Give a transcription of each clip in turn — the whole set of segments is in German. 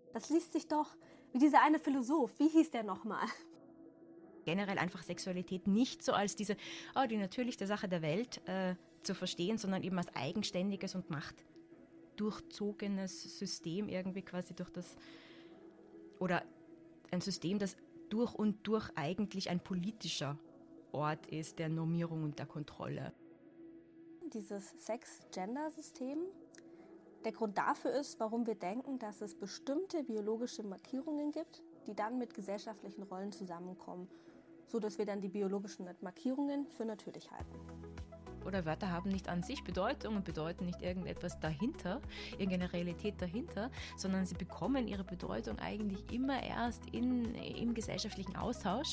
Das liest sich doch wie dieser eine Philosoph. Wie hieß der nochmal? Generell einfach Sexualität nicht so als diese, die natürlichste Sache der Welt zu verstehen, sondern eben als eigenständiges und machtdurchzogenes System irgendwie quasi durch das, oder ein System, das durch und durch eigentlich ein politischer Ort ist der Normierung und der Kontrolle. Dieses Sex-Gender-System, der Grund dafür ist, warum wir denken, dass es bestimmte biologische Markierungen gibt, die dann mit gesellschaftlichen Rollen zusammenkommen, sodass wir dann die biologischen Markierungen für natürlich halten. Oder Wörter haben nicht an sich Bedeutung und bedeuten nicht irgendetwas dahinter, irgendeine Realität dahinter, sondern sie bekommen ihre Bedeutung eigentlich immer erst im gesellschaftlichen Austausch.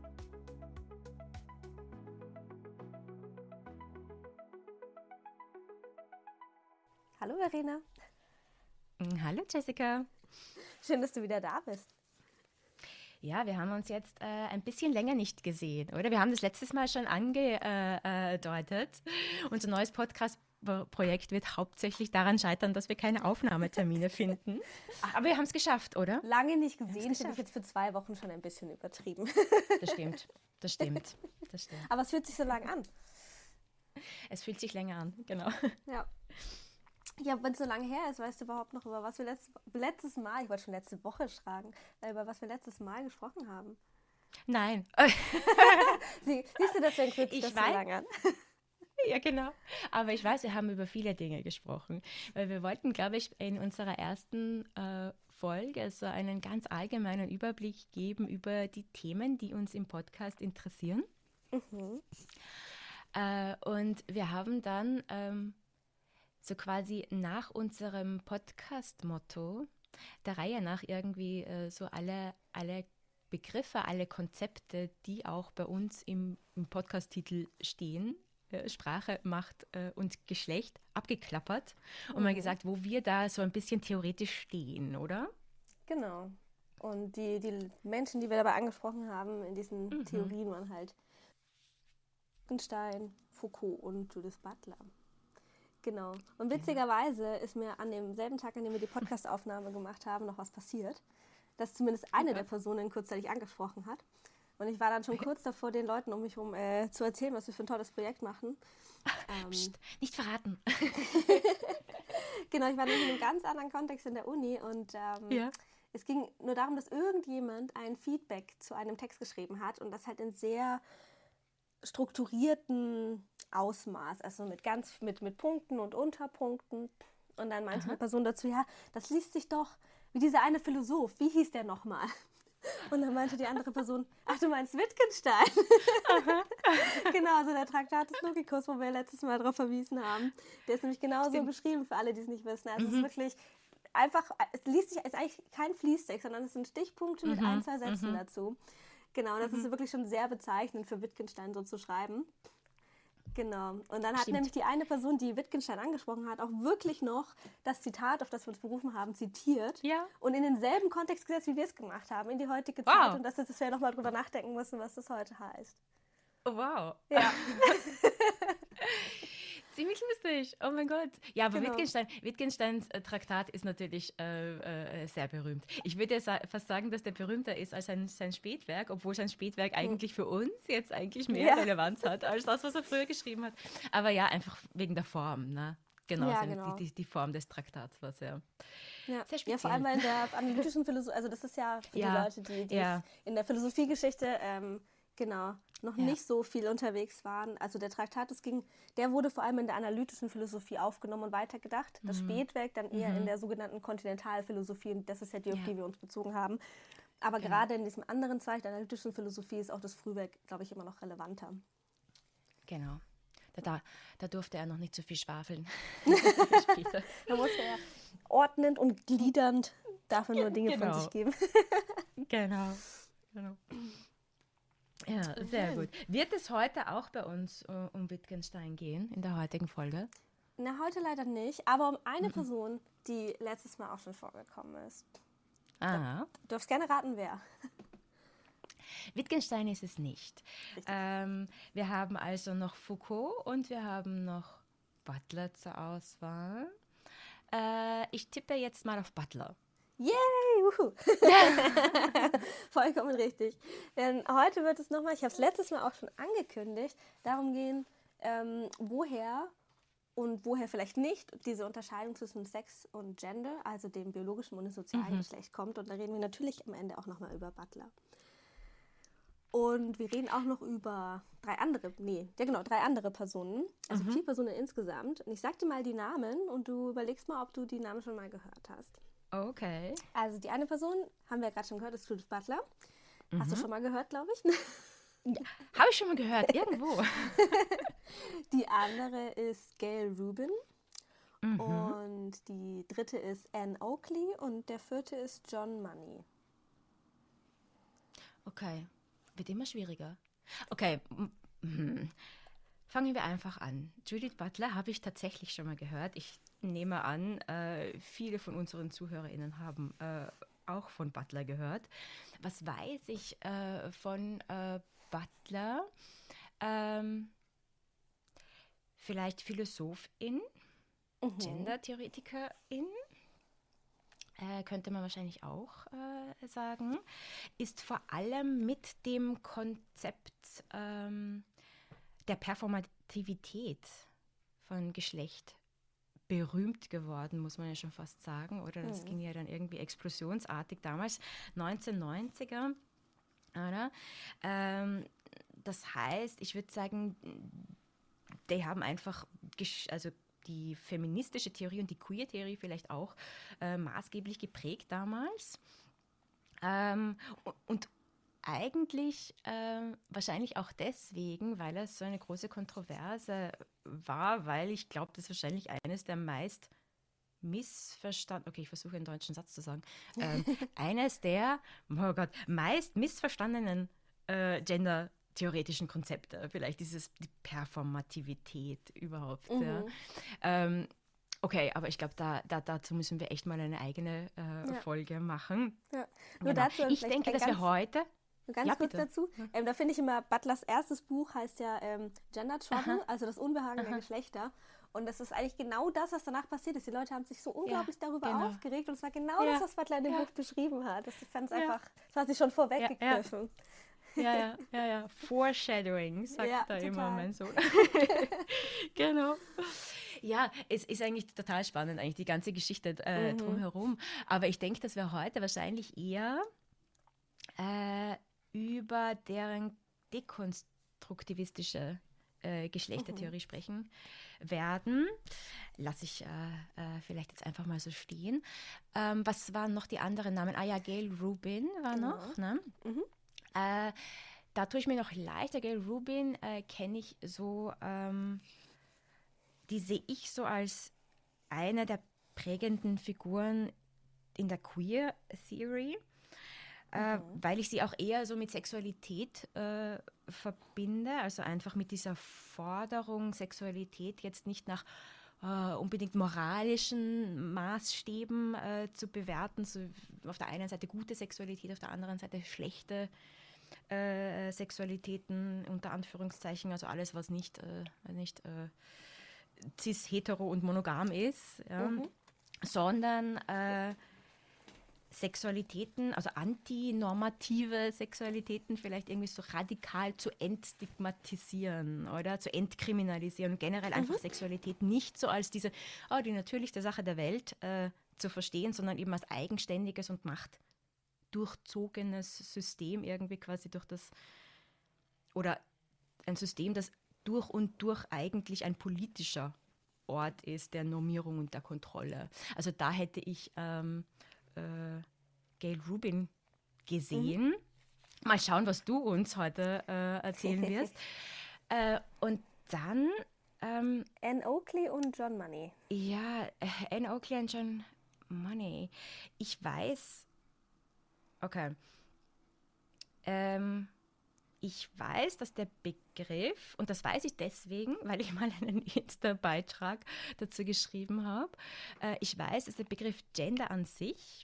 Hallo Verena. Hallo Jessica. Schön, dass du wieder da bist. Ja, wir haben uns jetzt ein bisschen länger nicht gesehen, oder? Wir haben das letztes Mal schon angedeutet. Unser neues Podcast-Projekt wird hauptsächlich daran scheitern, dass wir keine Aufnahmetermine finden. Aber wir haben es geschafft, oder? Lange nicht gesehen, finde ich jetzt für 2 Wochen schon ein bisschen übertrieben. Das stimmt. Aber es fühlt sich so lang an. Es fühlt sich länger an, genau. Ja, wenn es so lange her ist, weißt du überhaupt noch, über was wir letztes Mal, ich wollte schon letzte Woche fragen, über was wir letztes Mal gesprochen haben? Nein. Siehst du, deswegen fühlt sich das so lange an? Ja, genau. Aber ich weiß, wir haben über viele Dinge gesprochen, weil wir wollten, glaube ich, in unserer ersten Folge so einen ganz allgemeinen Überblick geben über die Themen, die uns im Podcast interessieren. Mhm. Und wir haben dann so quasi nach unserem Podcast-Motto der Reihe nach irgendwie so alle Begriffe, alle Konzepte, die auch bei uns im Podcast-Titel stehen, Sprache, Macht und Geschlecht, abgeklappert und mal gesagt, wo wir da so ein bisschen theoretisch stehen, oder? Genau. Und die Menschen, die wir dabei angesprochen haben in diesen Theorien, waren halt Wittgenstein, Foucault und Judith Butler. Genau. Und witzigerweise ist mir an demselben Tag, an dem wir die Podcast-Aufnahme gemacht haben, noch was passiert, dass zumindest eine der Personen kurzzeitig angesprochen hat. Und ich war dann schon kurz davor, den Leuten um mich herum zu erzählen, was wir für ein tolles Projekt machen. Psst, nicht verraten. Genau, ich war nämlich in einem ganz anderen Kontext in der Uni und es ging nur darum, dass irgendjemand ein Feedback zu einem Text geschrieben hat und das halt in sehr strukturierten Ausmaß, also mit Punkten und Unterpunkten. Und dann meinte eine Person dazu, ja, das liest sich doch wie dieser eine Philosoph, wie hieß der nochmal? Und dann meinte die andere Person, ach, du meinst Wittgenstein? Genau, also der Traktatus Logicus, wo wir letztes Mal darauf verwiesen haben, der ist nämlich genauso geschrieben, für alle, die es nicht wissen. Also es ist wirklich einfach, es liest sich, es ist eigentlich kein Fließtext, sondern es sind Stichpunkte mit 1, 2 Sätzen dazu. Genau, das ist wirklich schon sehr bezeichnend für Wittgenstein, so zu schreiben. Genau. Und dann hat nämlich die eine Person, die Wittgenstein angesprochen hat, auch wirklich noch das Zitat, auf das wir uns berufen haben, zitiert und in denselben Kontext gesetzt, wie wir es gemacht haben, in die heutige Zeit. Und dass wir nochmal drüber nachdenken müssen, was das heute heißt. Oh, wow. Ja. Ziemlich lustig. Oh mein Gott. Ja, aber genau. Wittgensteins Traktat ist natürlich sehr berühmt. Ich würde ja fast sagen, dass der berühmter ist als sein Spätwerk, obwohl sein Spätwerk eigentlich für uns jetzt eigentlich mehr Relevanz hat, als das, was er früher geschrieben hat. Aber ja, einfach wegen der Form, ne? Genau, genau. Die Form des Traktats war sehr speziell. Ja, vor allem in der analytischen Philosophie, also das ist ja für die Leute, die in der Philosophiegeschichte noch nicht so viel unterwegs waren. Also der Traktatus der wurde vor allem in der analytischen Philosophie aufgenommen und weitergedacht. Das Spätwerk dann eher in der sogenannten Kontinentalphilosophie, und das ist ja die, auf die wir uns bezogen haben. Aber gerade in diesem anderen Zweig der analytischen Philosophie ist auch das Frühwerk, glaube ich, immer noch relevanter. Genau. Da durfte er noch nicht so viel schwafeln. Da musste er ordnend und gliedernd dafür nur Dinge von sich geben. Genau. Ja, sehr gut. Wird es heute auch bei uns um Wittgenstein gehen, in der heutigen Folge? Na, heute leider nicht, aber um eine Person, die letztes Mal auch schon vorgekommen ist. Aha. Du darfst gerne raten, wer. Wittgenstein ist es nicht. Wir haben also noch Foucault und wir haben noch Butler zur Auswahl. Ich tippe jetzt mal auf Butler. Yay! Wuhu. Vollkommen richtig. Denn heute wird es nochmal, ich habe es letztes Mal auch schon angekündigt, darum gehen, woher und woher vielleicht nicht diese Unterscheidung zwischen Sex und Gender, also dem biologischen und dem sozialen Geschlecht kommt. Und da reden wir natürlich am Ende auch nochmal über Butler. Und wir reden auch noch über drei andere Personen, also 4 Personen insgesamt. Und ich sag dir mal die Namen und du überlegst mal, ob du die Namen schon mal gehört hast. Okay. Also die eine Person, haben wir ja gerade schon gehört, ist Judith Butler. Hast du schon mal gehört, glaube ich? Ja, habe ich schon mal gehört, irgendwo. Die andere ist Gail Rubin. Und die dritte ist Anne Oakley und der vierte ist John Money. Okay, wird immer schwieriger. Okay, fangen wir einfach an. Judith Butler habe ich tatsächlich schon mal gehört. Ich nehme an, viele von unseren ZuhörerInnen haben auch von Butler gehört. Was weiß ich von Butler? Vielleicht Philosophin, Gender-Theoretikerin, könnte man wahrscheinlich auch sagen, ist vor allem mit dem Konzept der Performativität von Geschlecht berühmt geworden, muss man ja schon fast sagen. Oder das ging ja dann irgendwie explosionsartig damals, 1990er. Oder? Das heißt, ich würde sagen, die haben einfach, also die feministische Theorie und die Queer-Theorie vielleicht auch maßgeblich geprägt damals. Und eigentlich wahrscheinlich auch deswegen, weil es so eine große Kontroverse war, weil ich glaube, das ist wahrscheinlich eines der meist ich versuche einen deutschen Satz zu sagen, eines der, meist missverstandenen Gender-theoretischen Konzepte, vielleicht die Performativität überhaupt. Ja. Okay, aber ich glaube, dazu müssen wir echt mal eine eigene Folge machen. Ja. Nur Genau. dazu Ich denke, dass wir heute... Ganz kurz dazu. Da finde ich immer, Butlers erstes Buch heißt ja Gender Trouble, also das Unbehagen der Geschlechter. Und das ist eigentlich genau das, was danach passiert ist. Die Leute haben sich so unglaublich darüber aufgeregt und es war genau das, was Butler in dem Buch beschrieben hat. Ich fand es einfach, das hat sich schon vorweggegriffen. Ja. Foreshadowing, sagt da total. Immer mein Sohn. Genau. Ja, es ist eigentlich total spannend, eigentlich die ganze Geschichte drumherum. Aber ich denke, dass wir heute wahrscheinlich eher über deren dekonstruktivistische Geschlechtertheorie sprechen werden. Lasse ich vielleicht jetzt einfach mal so stehen. Was waren noch die anderen Namen? Gail Rubin war noch. Ne? Da tue ich mir noch leichter. Gail Rubin kenne ich so, die sehe ich so als eine der prägenden Figuren in der Queer Theory. Weil ich sie auch eher so mit Sexualität verbinde, also einfach mit dieser Forderung, Sexualität jetzt nicht nach unbedingt moralischen Maßstäben zu bewerten, so auf der einen Seite gute Sexualität, auf der anderen Seite schlechte Sexualitäten, unter Anführungszeichen, also alles, was nicht cis, hetero und monogam ist, sondern Sexualitäten, also antinormative Sexualitäten vielleicht irgendwie so radikal zu entstigmatisieren oder zu entkriminalisieren und generell einfach Sexualität nicht so als die natürlichste Sache der Welt zu verstehen, sondern eben als eigenständiges und machtdurchzogenes System irgendwie quasi oder ein System, das durch und durch eigentlich ein politischer Ort ist, der Normierung und der Kontrolle. Also da hätte ich Gail Rubin gesehen. Mal schauen, was du uns heute erzählen wirst. Und dann Anne Oakley und John Money. Ja, Anne Oakley und John Money. Ich weiß, okay. Ich weiß, dass der Begriff, und das weiß ich deswegen, weil ich mal einen Insta-Beitrag dazu geschrieben habe, ich weiß, dass der Begriff Gender an sich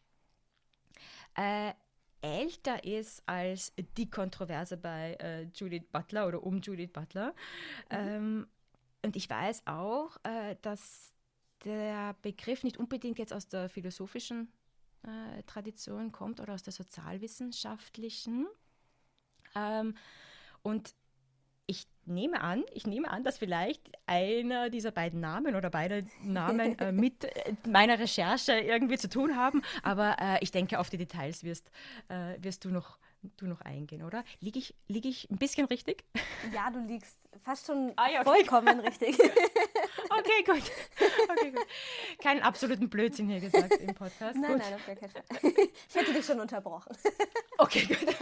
älter ist als die Kontroverse bei Judith Butler oder um Judith Butler. Und ich weiß auch, dass der Begriff nicht unbedingt jetzt aus der philosophischen Tradition kommt oder aus der sozialwissenschaftlichen. Und ich nehme an, dass vielleicht einer dieser beiden Namen oder beide Namen mit meiner Recherche irgendwie zu tun haben. Aber ich denke, auf die Details wirst du noch eingehen, oder? Liege ich ein bisschen richtig? Ja, du liegst fast schon okay. vollkommen richtig. Okay, gut. Keinen absoluten Blödsinn hier gesagt im Podcast. Nein, auf gar keinen Fall. Ich hätte dich schon unterbrochen. Okay, gut.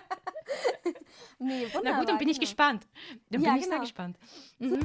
Nee, wunderbar. Na gut, dann bin ich gespannt. Dann bin ich sehr gespannt. Mhm.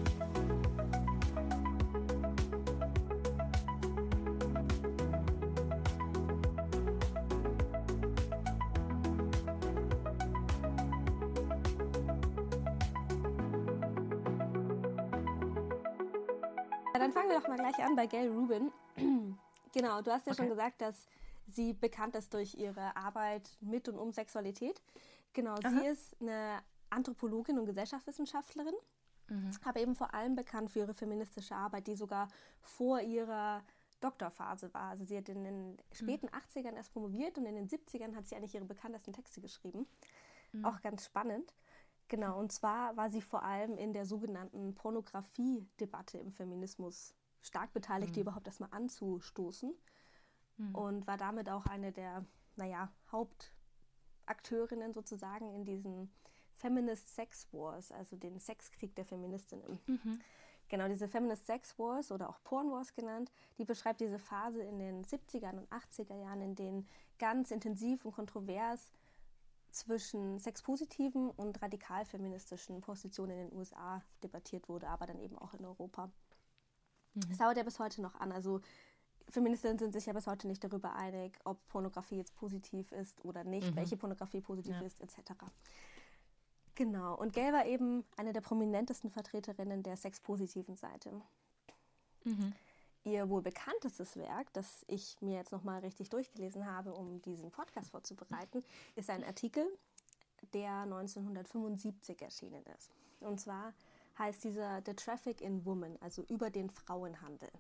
Dann fangen wir doch mal gleich an bei Gayle Rubin. Genau, du hast ja schon gesagt, dass sie bekannt ist durch ihre Arbeit mit und um Sexualität. Genau, sie ist eine Anthropologin und Gesellschaftswissenschaftlerin, aber eben vor allem bekannt für ihre feministische Arbeit, die sogar vor ihrer Doktorphase war. Also sie hat in den späten 80ern erst promoviert und in den 70ern hat sie eigentlich ihre bekanntesten Texte geschrieben. Auch ganz spannend. Genau, und zwar war sie vor allem in der sogenannten Pornografie-Debatte im Feminismus stark beteiligt, die überhaupt erstmal anzustoßen. Und war damit auch eine der, Hauptakteurinnen sozusagen in diesen Feminist Sex Wars, also den Sexkrieg der Feministinnen. Genau, diese Feminist Sex Wars oder auch Porn Wars genannt, die beschreibt diese Phase in den 70er und 80er Jahren, in denen ganz intensiv und kontrovers zwischen sexpositiven und radikal feministischen Positionen in den USA debattiert wurde, aber dann eben auch in Europa. Das dauert ja bis heute noch an. Also Feministinnen sind sich ja bis heute nicht darüber einig, ob Pornografie jetzt positiv ist oder nicht, welche Pornografie positiv ist, etc. Genau. Und Gayle war eben eine der prominentesten Vertreterinnen der sexpositiven Seite. Ihr wohl bekanntestes Werk, das ich mir jetzt nochmal richtig durchgelesen habe, um diesen Podcast vorzubereiten, ist ein Artikel, der 1975 erschienen ist. Und zwar heißt dieser The Traffic in Women, also über den Frauenhandel.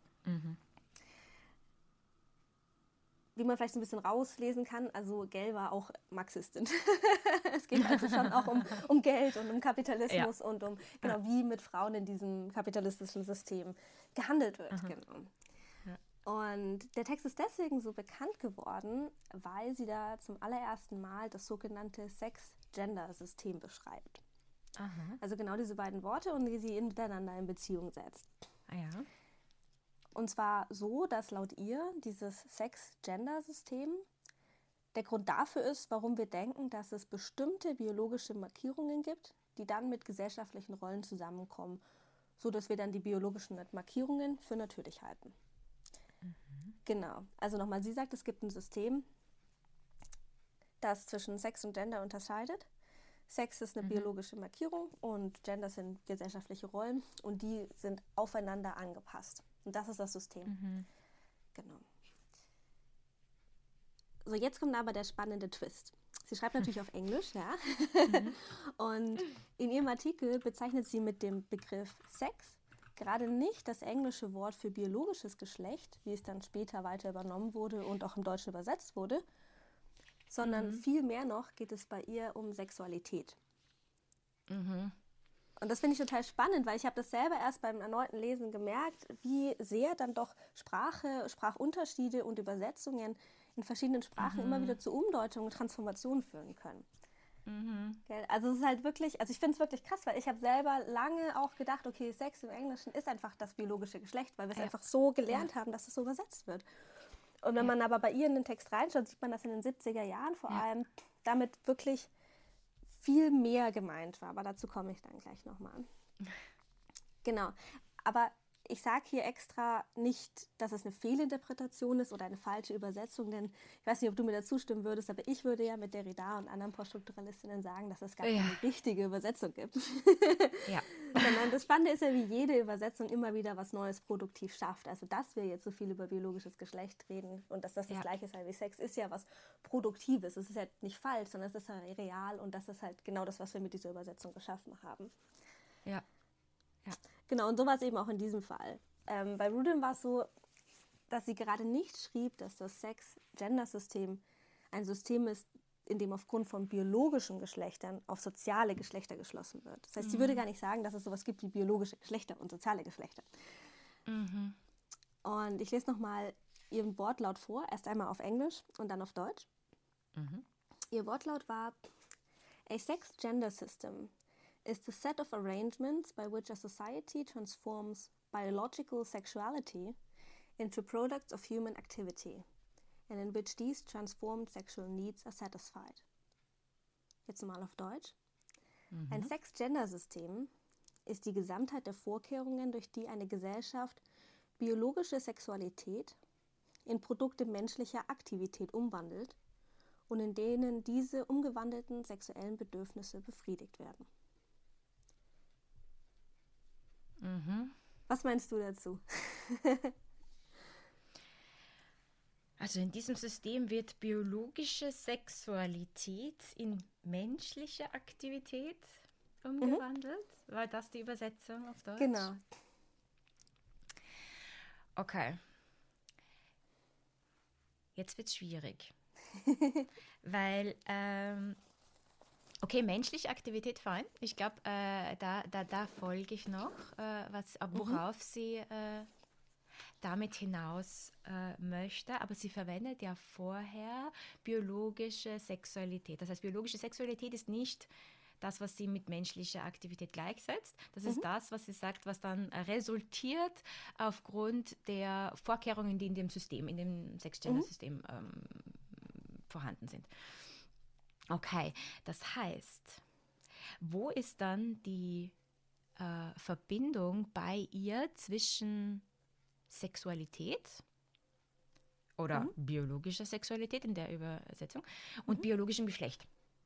Wie man vielleicht ein bisschen rauslesen kann, also Gayle war auch Marxistin. Es geht also schon auch um Geld und um Kapitalismus und um wie mit Frauen in diesem kapitalistischen System gehandelt wird. Genau. Und der Text ist deswegen so bekannt geworden, weil sie da zum allerersten Mal das sogenannte Sex-Gender-System beschreibt. Also genau diese beiden Worte und die sie miteinander in Beziehung setzt. Und zwar so, dass laut ihr dieses Sex-Gender-System der Grund dafür ist, warum wir denken, dass es bestimmte biologische Markierungen gibt, die dann mit gesellschaftlichen Rollen zusammenkommen, sodass wir dann die biologischen Markierungen für natürlich halten. Genau. Also nochmal, sie sagt, es gibt ein System, das zwischen Sex und Gender unterscheidet. Sex ist eine biologische Markierung und Gender sind gesellschaftliche Rollen und die sind aufeinander angepasst. Und das ist das System. Genau. So, jetzt kommt aber der spannende Twist. Sie schreibt natürlich auf Englisch, ja. Und in ihrem Artikel bezeichnet sie mit dem Begriff Sex gerade nicht das englische Wort für biologisches Geschlecht, wie es dann später weiter übernommen wurde und auch im Deutschen übersetzt wurde, sondern vielmehr noch geht es bei ihr um Sexualität. Und das finde ich total spannend, weil ich habe das selber erst beim erneuten Lesen gemerkt, wie sehr dann doch Sprache, Sprachunterschiede und Übersetzungen in verschiedenen Sprachen immer wieder zu Umdeutungen und Transformationen führen können. Also es ist halt wirklich, also ich finde es wirklich krass, weil ich habe selber lange auch gedacht, okay, Sex im Englischen ist einfach das biologische Geschlecht, weil wir es einfach so gelernt haben, dass es so übersetzt wird. Und wenn man aber bei ihr in den Text reinschaut, sieht man, dass in den 70er Jahren vor allem damit wirklich viel mehr gemeint war. Aber dazu komme ich dann gleich nochmal. Genau. Aber ich sage hier extra nicht, dass es eine Fehlinterpretation ist oder eine falsche Übersetzung, denn ich weiß nicht, ob du mir dazu stimmen würdest, aber ich würde ja mit Derrida und anderen Poststrukturalistinnen sagen, dass es gar keine richtige Übersetzung gibt. Sondern das Spannende ist ja, wie jede Übersetzung immer wieder was Neues produktiv schafft. Also, dass wir jetzt so viel über biologisches Geschlecht reden und dass das Gleiche ist wie Sex, ist ja was Produktives. Es ist ja nicht falsch, sondern es ist ja real und das ist halt genau das, was wir mit dieser Übersetzung geschaffen haben. Ja. Genau, und so war es eben auch in diesem Fall. Bei Rudin war es so, dass sie gerade nicht schrieb, dass das Sex-Gender-System ein System ist, in dem aufgrund von biologischen Geschlechtern auf soziale Geschlechter geschlossen wird. Das heißt, sie würde gar nicht sagen, dass es sowas gibt wie biologische Geschlechter und soziale Geschlechter. Und ich lese nochmal ihren Wortlaut vor, erst einmal auf Englisch und dann auf Deutsch. Ihr Wortlaut war: A sex-gender system is the set of arrangements by which a society transforms biological sexuality into products of human activity, and in which these transformed sexual needs are satisfied. Jetzt mal auf Deutsch. Ein Sex-Gender-System ist die Gesamtheit der Vorkehrungen, durch die eine Gesellschaft biologische Sexualität in Produkte menschlicher Aktivität umwandelt und in denen diese umgewandelten sexuellen Bedürfnisse befriedigt werden. Was meinst du dazu? Also in diesem System wird biologische Sexualität in menschliche Aktivität umgewandelt. War das die Übersetzung auf Deutsch? Genau. Okay. Jetzt wird es schwierig. Weil, okay, menschliche Aktivität, fein. Ich glaube, da folge ich noch, worauf sie damit hinaus möchte. Aber sie verwendet ja vorher biologische Sexualität. Das heißt, biologische Sexualität ist nicht das, was sie mit menschlicher Aktivität gleichsetzt. Das ist das, was sie sagt, was dann resultiert aufgrund der Vorkehrungen, die in dem System, in dem Sex-Gender-System vorhanden sind. Okay, das heißt, wo ist dann die Verbindung bei ihr zwischen Sexualität oder biologischer Sexualität in der Übersetzung und biologischem Geschlecht?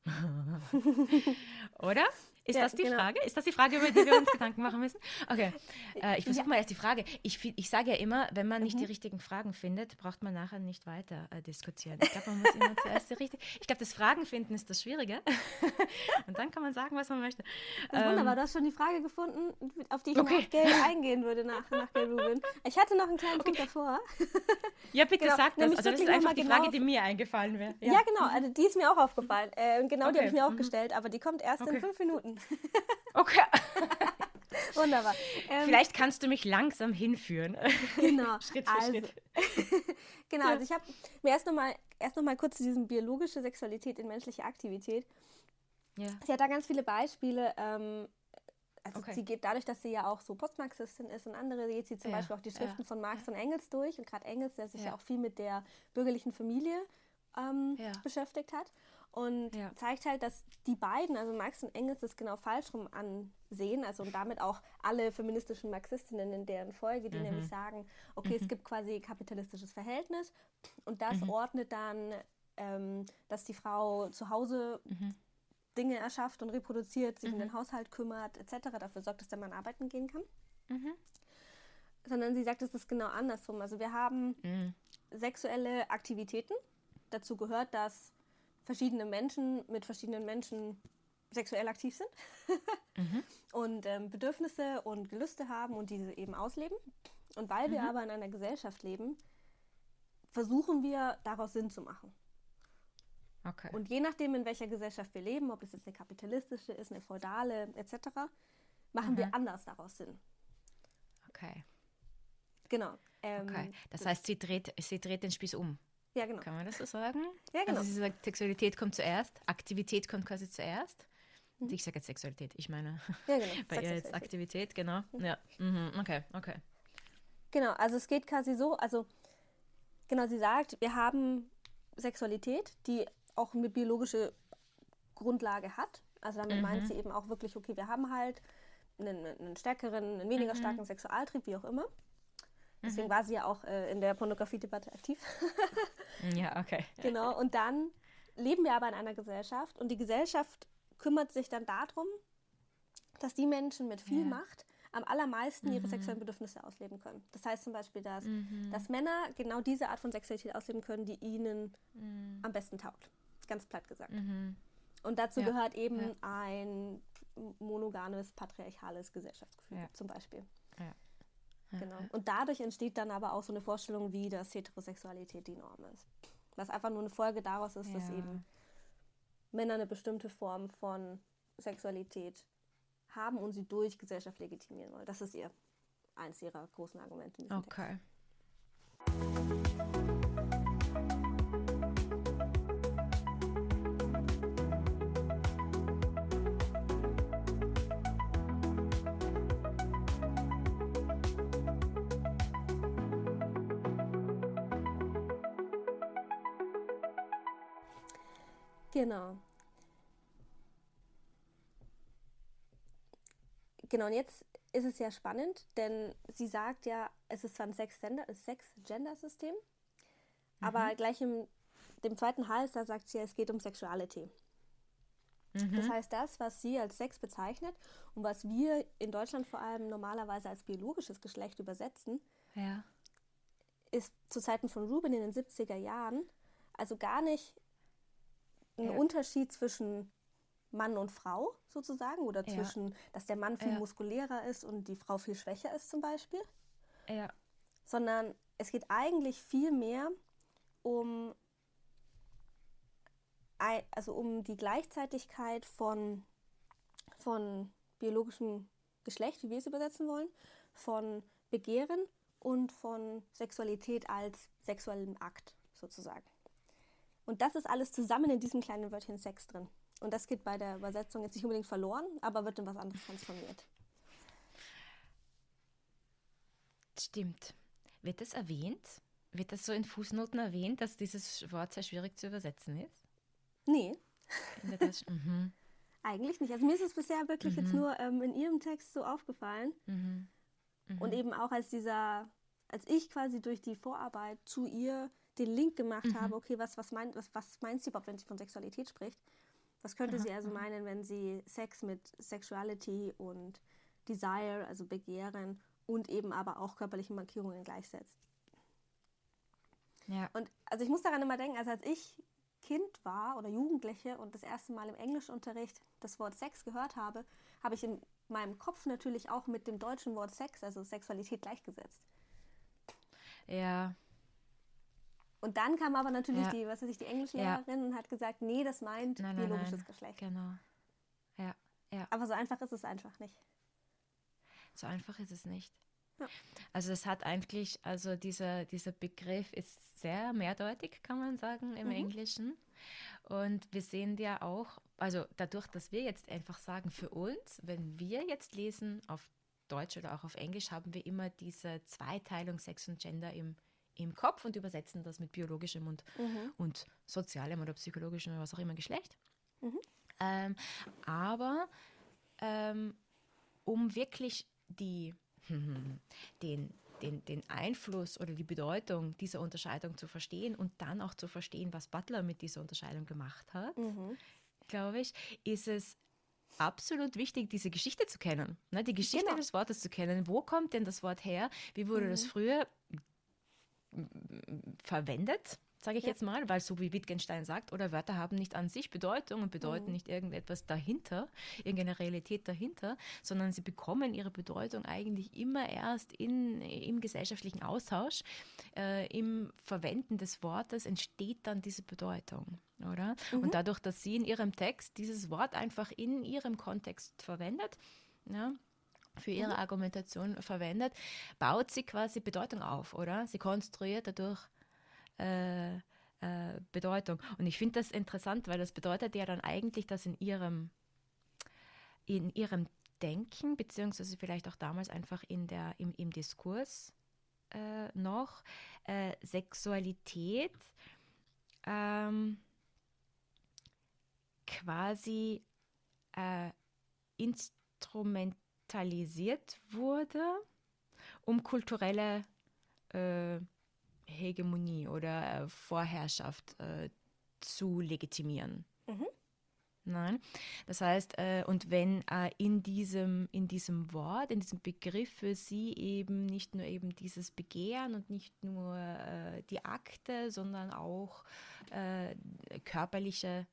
Oder? Ist das die Frage? Ist das die Frage, über die wir uns Gedanken machen müssen? Okay, ich versuche mal erst die Frage. Ich sage ja immer, wenn man nicht die richtigen Fragen findet, braucht man nachher nicht weiter diskutieren. Ich glaube, man muss immer zuerst die richtige... Ich glaube, das Fragen finden ist das Schwierige. Und dann kann man sagen, was man möchte. Das ist wunderbar. Du hast schon die Frage gefunden, auf die ich nach Gail eingehen würde, nach Gail Rubin. Ich hatte noch einen kleinen Punkt davor. Ja, bitte sag das. Also das ist einfach die Frage, die mir eingefallen wäre. Ja, genau. Also die ist mir auch aufgefallen. Genau, die habe ich mir auch gestellt, aber die kommt erst in 5 Minuten. Okay. Wunderbar. Vielleicht kannst du mich langsam hinführen. Genau. Schritt für Schritt. Genau, also ich habe mir erst noch mal kurz zu diesem biologische Sexualität in menschlicher Aktivität. Ja. Sie hat da ganz viele Beispiele. Sie geht dadurch, dass sie ja auch so Postmarxistin ist und andere, geht sie zum Beispiel auch die Schriften von Marx und Engels durch. Und gerade Engels, der sich ja auch viel mit der bürgerlichen Familie beschäftigt hat. Und zeigt halt, dass die beiden, also Marx und Engels, das genau falsch rum ansehen, also und damit auch alle feministischen Marxistinnen in deren Folge, die nämlich sagen, okay, es gibt quasi kapitalistisches Verhältnis und das ordnet dann, dass die Frau zu Hause Dinge erschafft und reproduziert, sich um den Haushalt kümmert, etc., dafür sorgt, dass der Mann arbeiten gehen kann. Sondern sie sagt, es ist genau andersrum. Also wir haben sexuelle Aktivitäten. Dazu gehört, dass verschiedene Menschen mit verschiedenen Menschen sexuell aktiv sind und Bedürfnisse und Gelüste haben und diese eben ausleben. Und weil wir aber in einer Gesellschaft leben, versuchen wir, daraus Sinn zu machen. Okay. Und je nachdem, in welcher Gesellschaft wir leben, ob das jetzt eine kapitalistische ist, eine feudale etc., machen wir anders daraus Sinn. Okay. Genau. Okay. Das heißt, sie dreht den Spieß um. Ja, genau. Kann man das so sagen? Ja, genau. Also sie sagt, Sexualität kommt zuerst, Aktivität kommt quasi zuerst. Ich sage jetzt Sexualität, ich meine bei ihr jetzt Aktivität, genau. Ja. Okay. Genau, also es geht quasi so, also genau, sie sagt, wir haben Sexualität, die auch eine biologische Grundlage hat. Also damit meint sie eben auch wirklich, okay, wir haben halt einen stärkeren, einen weniger starken Sexualtrieb, wie auch immer. Deswegen war sie ja auch in der Pornografie-Debatte aktiv. Ja, okay. Genau, und dann leben wir aber in einer Gesellschaft und die Gesellschaft kümmert sich dann darum, dass die Menschen mit viel Macht am allermeisten ihre sexuellen Bedürfnisse ausleben können. Das heißt zum Beispiel, dass Männer genau diese Art von Sexualität ausleben können, die ihnen am besten taugt. Ganz platt gesagt. Und dazu gehört eben ein monogames, patriarchales Gesellschaftsgefüge zum Beispiel. Genau. Und dadurch entsteht dann aber auch so eine Vorstellung, wie dass Heterosexualität die Norm ist. Was einfach nur eine Folge daraus ist, dass eben Männer eine bestimmte Form von Sexualität haben und sie durch Gesellschaft legitimieren wollen. Das ist eins ihrer großen Argumente in diesem Okay. Genau. Genau, und jetzt ist es ja spannend, denn sie sagt ja, es ist zwar ein Sex-Gender-System, aber gleich im dem zweiten Hals, da sagt sie ja, es geht um Sexuality. Das heißt, das, was sie als Sex bezeichnet und was wir in Deutschland vor allem normalerweise als biologisches Geschlecht übersetzen, ist zu Zeiten von Rubin in den 70er Jahren also gar nicht ein Unterschied zwischen Mann und Frau sozusagen oder zwischen, dass der Mann viel muskulärer ist und die Frau viel schwächer ist zum Beispiel, sondern es geht eigentlich viel mehr um die Gleichzeitigkeit von biologischem Geschlecht, wie wir es übersetzen wollen, von Begehren und von Sexualität als sexuellem Akt sozusagen. Und das ist alles zusammen in diesem kleinen Wörtchen Sex drin. Und das geht bei der Übersetzung jetzt nicht unbedingt verloren, aber wird in was anderes transformiert. Stimmt. Wird das erwähnt? Wird das so in Fußnoten erwähnt, dass dieses Wort sehr schwierig zu übersetzen ist? Nee. Eigentlich nicht. Also mir ist es bisher wirklich jetzt nur in ihrem Text so aufgefallen. Und eben auch als ich quasi durch die Vorarbeit zu ihr den Link gemacht habe, okay, was meint sie überhaupt, wenn sie von Sexualität spricht? Was könnte sie also meinen, wenn sie Sex mit Sexuality und Desire, also Begehren und eben aber auch körperlichen Markierungen gleichsetzt? Ja. Und also ich muss daran immer denken, also als ich Kind war oder Jugendliche und das erste Mal im Englischunterricht das Wort Sex gehört habe, habe ich in meinem Kopf natürlich auch mit dem deutschen Wort Sex, also Sexualität, gleichgesetzt. Ja. Und dann kam aber natürlich die Englischlehrerin und hat gesagt, nee, das meint biologisches Geschlecht. Genau. Ja. Aber so einfach ist es einfach nicht. So einfach ist es nicht. Ja. Also es hat eigentlich, also dieser Begriff ist sehr mehrdeutig, kann man sagen, im Englischen. Und wir sehen ja auch, also dadurch, dass wir jetzt einfach sagen, für uns, wenn wir jetzt lesen auf Deutsch oder auch auf Englisch, haben wir immer diese Zweiteilung Sex und Gender im Kopf und übersetzen das mit biologischem und sozialem oder psychologischem oder was auch immer Geschlecht. Aber um wirklich den Einfluss oder die Bedeutung dieser Unterscheidung zu verstehen und dann auch zu verstehen, was Butler mit dieser Unterscheidung gemacht hat, glaube ich, ist es absolut wichtig, diese Geschichte zu kennen. Ne? Die Geschichte des Wortes zu kennen. Wo kommt denn das Wort her? Wie wurde das früher verwendet, sage ich jetzt mal, weil so wie Wittgenstein sagt, oder Wörter haben nicht an sich Bedeutung und bedeuten nicht irgendetwas dahinter, irgendeine Realität dahinter, sondern sie bekommen ihre Bedeutung eigentlich immer erst im gesellschaftlichen Austausch, im Verwenden des Wortes entsteht dann diese Bedeutung, oder? Und dadurch, dass sie in ihrem Text dieses Wort einfach in ihrem Kontext verwendet, ja, für ihre Argumentation verwendet, baut sie quasi Bedeutung auf, oder? Sie konstruiert dadurch Bedeutung. Und ich finde das interessant, weil das bedeutet ja dann eigentlich, dass in ihrem Denken, beziehungsweise vielleicht auch damals einfach im Diskurs noch, Sexualität quasi instrumentalisiert wurde, um kulturelle Hegemonie oder Vorherrschaft zu legitimieren. Nein. Das heißt, und wenn in diesem Wort, in diesem Begriff für sie eben nicht nur eben dieses Begehren und nicht nur die Akte, sondern auch körperliche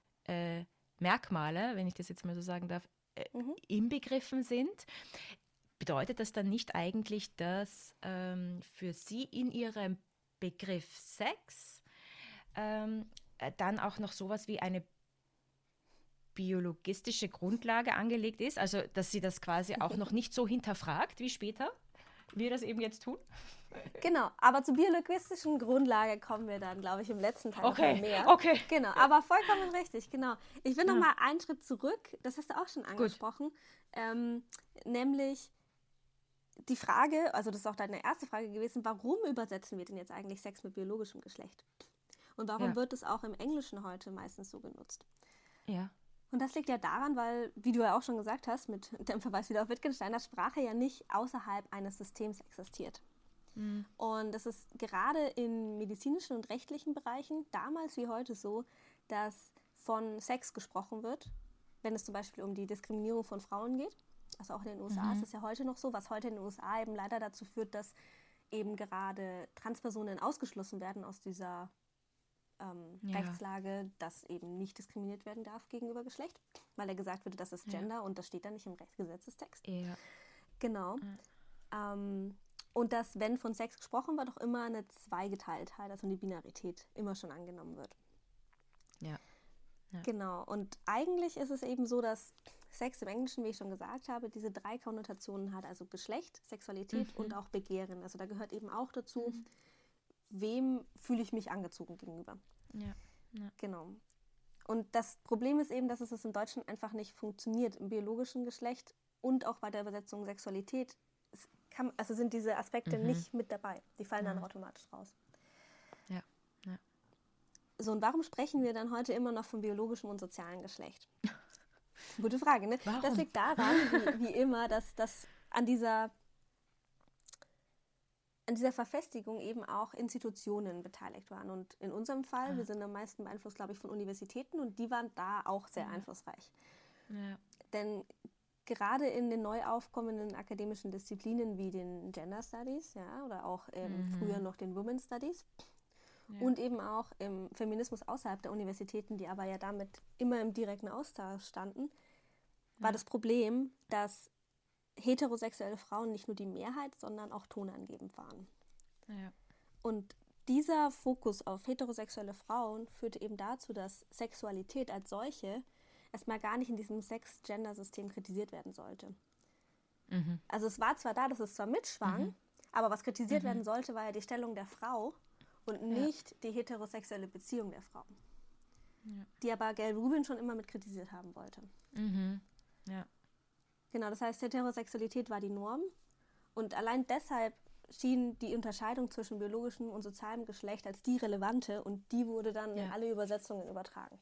Merkmale, wenn ich das jetzt mal so sagen darf, inbegriffen sind, bedeutet das dann nicht eigentlich, dass für Sie in Ihrem Begriff Sex dann auch noch sowas wie eine biologistische Grundlage angelegt ist? Also, dass sie das quasi auch noch nicht so hinterfragt wie später, wir das eben jetzt tun? Genau, aber zur biologistischen Grundlage kommen wir dann, glaube ich, im letzten Teil noch mal mehr. Okay. Genau, aber vollkommen richtig, genau. Ich will noch mal einen Schritt zurück, das hast du auch schon angesprochen, nämlich die Frage, also das ist auch deine erste Frage gewesen, warum übersetzen wir denn jetzt eigentlich Sex mit biologischem Geschlecht? Und warum wird es auch im Englischen heute meistens so genutzt? Ja. Und das liegt ja daran, weil, wie du ja auch schon gesagt hast, mit dem Verweis wieder auf Wittgenstein, dass Sprache ja nicht außerhalb eines Systems existiert. Und es ist gerade in medizinischen und rechtlichen Bereichen damals wie heute so, dass von Sex gesprochen wird, wenn es zum Beispiel um die Diskriminierung von Frauen geht. Also auch in den USA ist es ja heute noch so, was heute in den USA eben leider dazu führt, dass eben gerade Transpersonen ausgeschlossen werden aus dieser Rechtslage, dass eben nicht diskriminiert werden darf gegenüber Geschlecht, weil ja gesagt wird, das ist Gender und das steht dann nicht im Gesetzestext. Ja. Genau. Und dass, wenn von Sex gesprochen wird, auch immer eine Zweigeteiltheit, also eine Binarität, immer schon angenommen wird. Ja. Genau. Und eigentlich ist es eben so, dass Sex im Englischen, wie ich schon gesagt habe, diese 3 Konnotationen hat, also Geschlecht, Sexualität und auch Begehren. Also da gehört eben auch dazu, wem fühle ich mich angezogen gegenüber. Ja. Genau. Und das Problem ist eben, dass es im Deutschen einfach nicht funktioniert. Im biologischen Geschlecht und auch bei der Übersetzung Sexualität also sind diese Aspekte nicht mit dabei. Die fallen dann automatisch raus. Ja. So, und warum sprechen wir dann heute immer noch von biologischem und sozialem Geschlecht? Gute Frage, ne? Warum? Das liegt daran, wie immer, dass an dieser Verfestigung eben auch Institutionen beteiligt waren. Und in unserem Fall, wir sind am meisten beeinflusst, glaube ich, von Universitäten und die waren da auch sehr einflussreich. Ja. Denn gerade in den neu aufkommenden akademischen Disziplinen wie den Gender Studies, oder auch früher noch den Women Studies und eben auch im Feminismus außerhalb der Universitäten, die aber ja damit immer im direkten Austausch standen, war das Problem, dass heterosexuelle Frauen nicht nur die Mehrheit, sondern auch tonangebend waren. Ja. Und dieser Fokus auf heterosexuelle Frauen führte eben dazu, dass Sexualität als solche erstmal gar nicht in diesem Sex-Gender-System kritisiert werden sollte. Also es war zwar da, dass es zwar mitschwang, aber was kritisiert werden sollte, war ja die Stellung der Frau und nicht die heterosexuelle Beziehung der Frau. Ja. Die aber Gayle Rubin schon immer mit kritisiert haben wollte. Ja. Genau, das heißt, Heterosexualität war die Norm und allein deshalb schien die Unterscheidung zwischen biologischem und sozialem Geschlecht als die relevante und die wurde dann in alle Übersetzungen übertragen.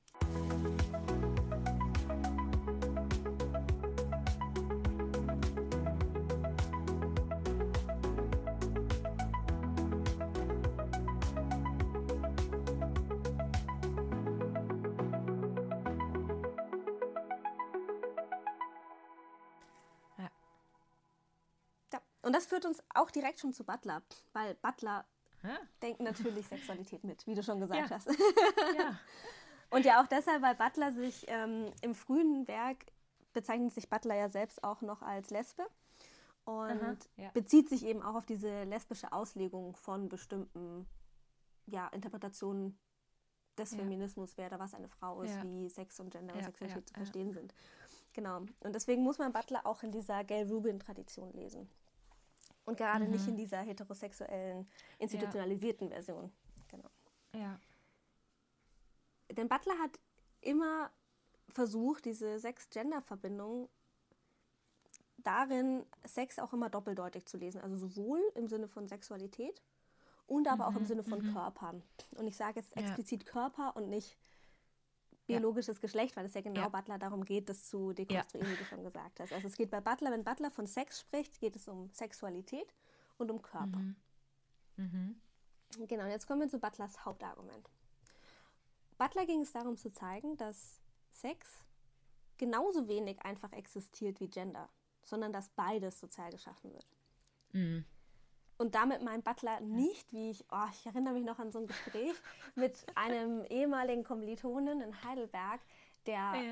Und das führt uns auch direkt schon zu Butler, weil Butler denkt natürlich Sexualität mit, wie du schon gesagt hast. Ja. Und ja auch deshalb, weil Butler sich im frühen Werk bezeichnet sich Butler ja selbst auch noch als Lesbe und bezieht sich eben auch auf diese lesbische Auslegung von bestimmten Interpretationen des Feminismus, wer da was eine Frau ist, wie Sex und Gender und Sexualität zu verstehen sind. Genau. Und deswegen muss man Butler auch in dieser Gayle Rubin-Tradition lesen. Und gerade nicht in dieser heterosexuellen, institutionalisierten Version. Genau. Ja. Denn Butler hat immer versucht, diese Sex-Gender-Verbindung darin, Sex auch immer doppeldeutig zu lesen. Also sowohl im Sinne von Sexualität und aber auch im Sinne von Körpern. Und ich sage jetzt explizit Körper und nicht biologisches Geschlecht, weil es ja genau Butler darum geht, das zu dekonstruieren, wie du schon gesagt hast. Also es geht bei Butler, wenn Butler von Sex spricht, geht es um Sexualität und um Körper. Genau, und jetzt kommen wir zu Butlers Hauptargument. Butler ging es darum zu zeigen, dass Sex genauso wenig einfach existiert wie Gender, sondern dass beides sozial geschaffen wird. Und damit meint Butler nicht, wie ich erinnere mich noch an so ein Gespräch mit einem ehemaligen Kommilitonen in Heidelberg, der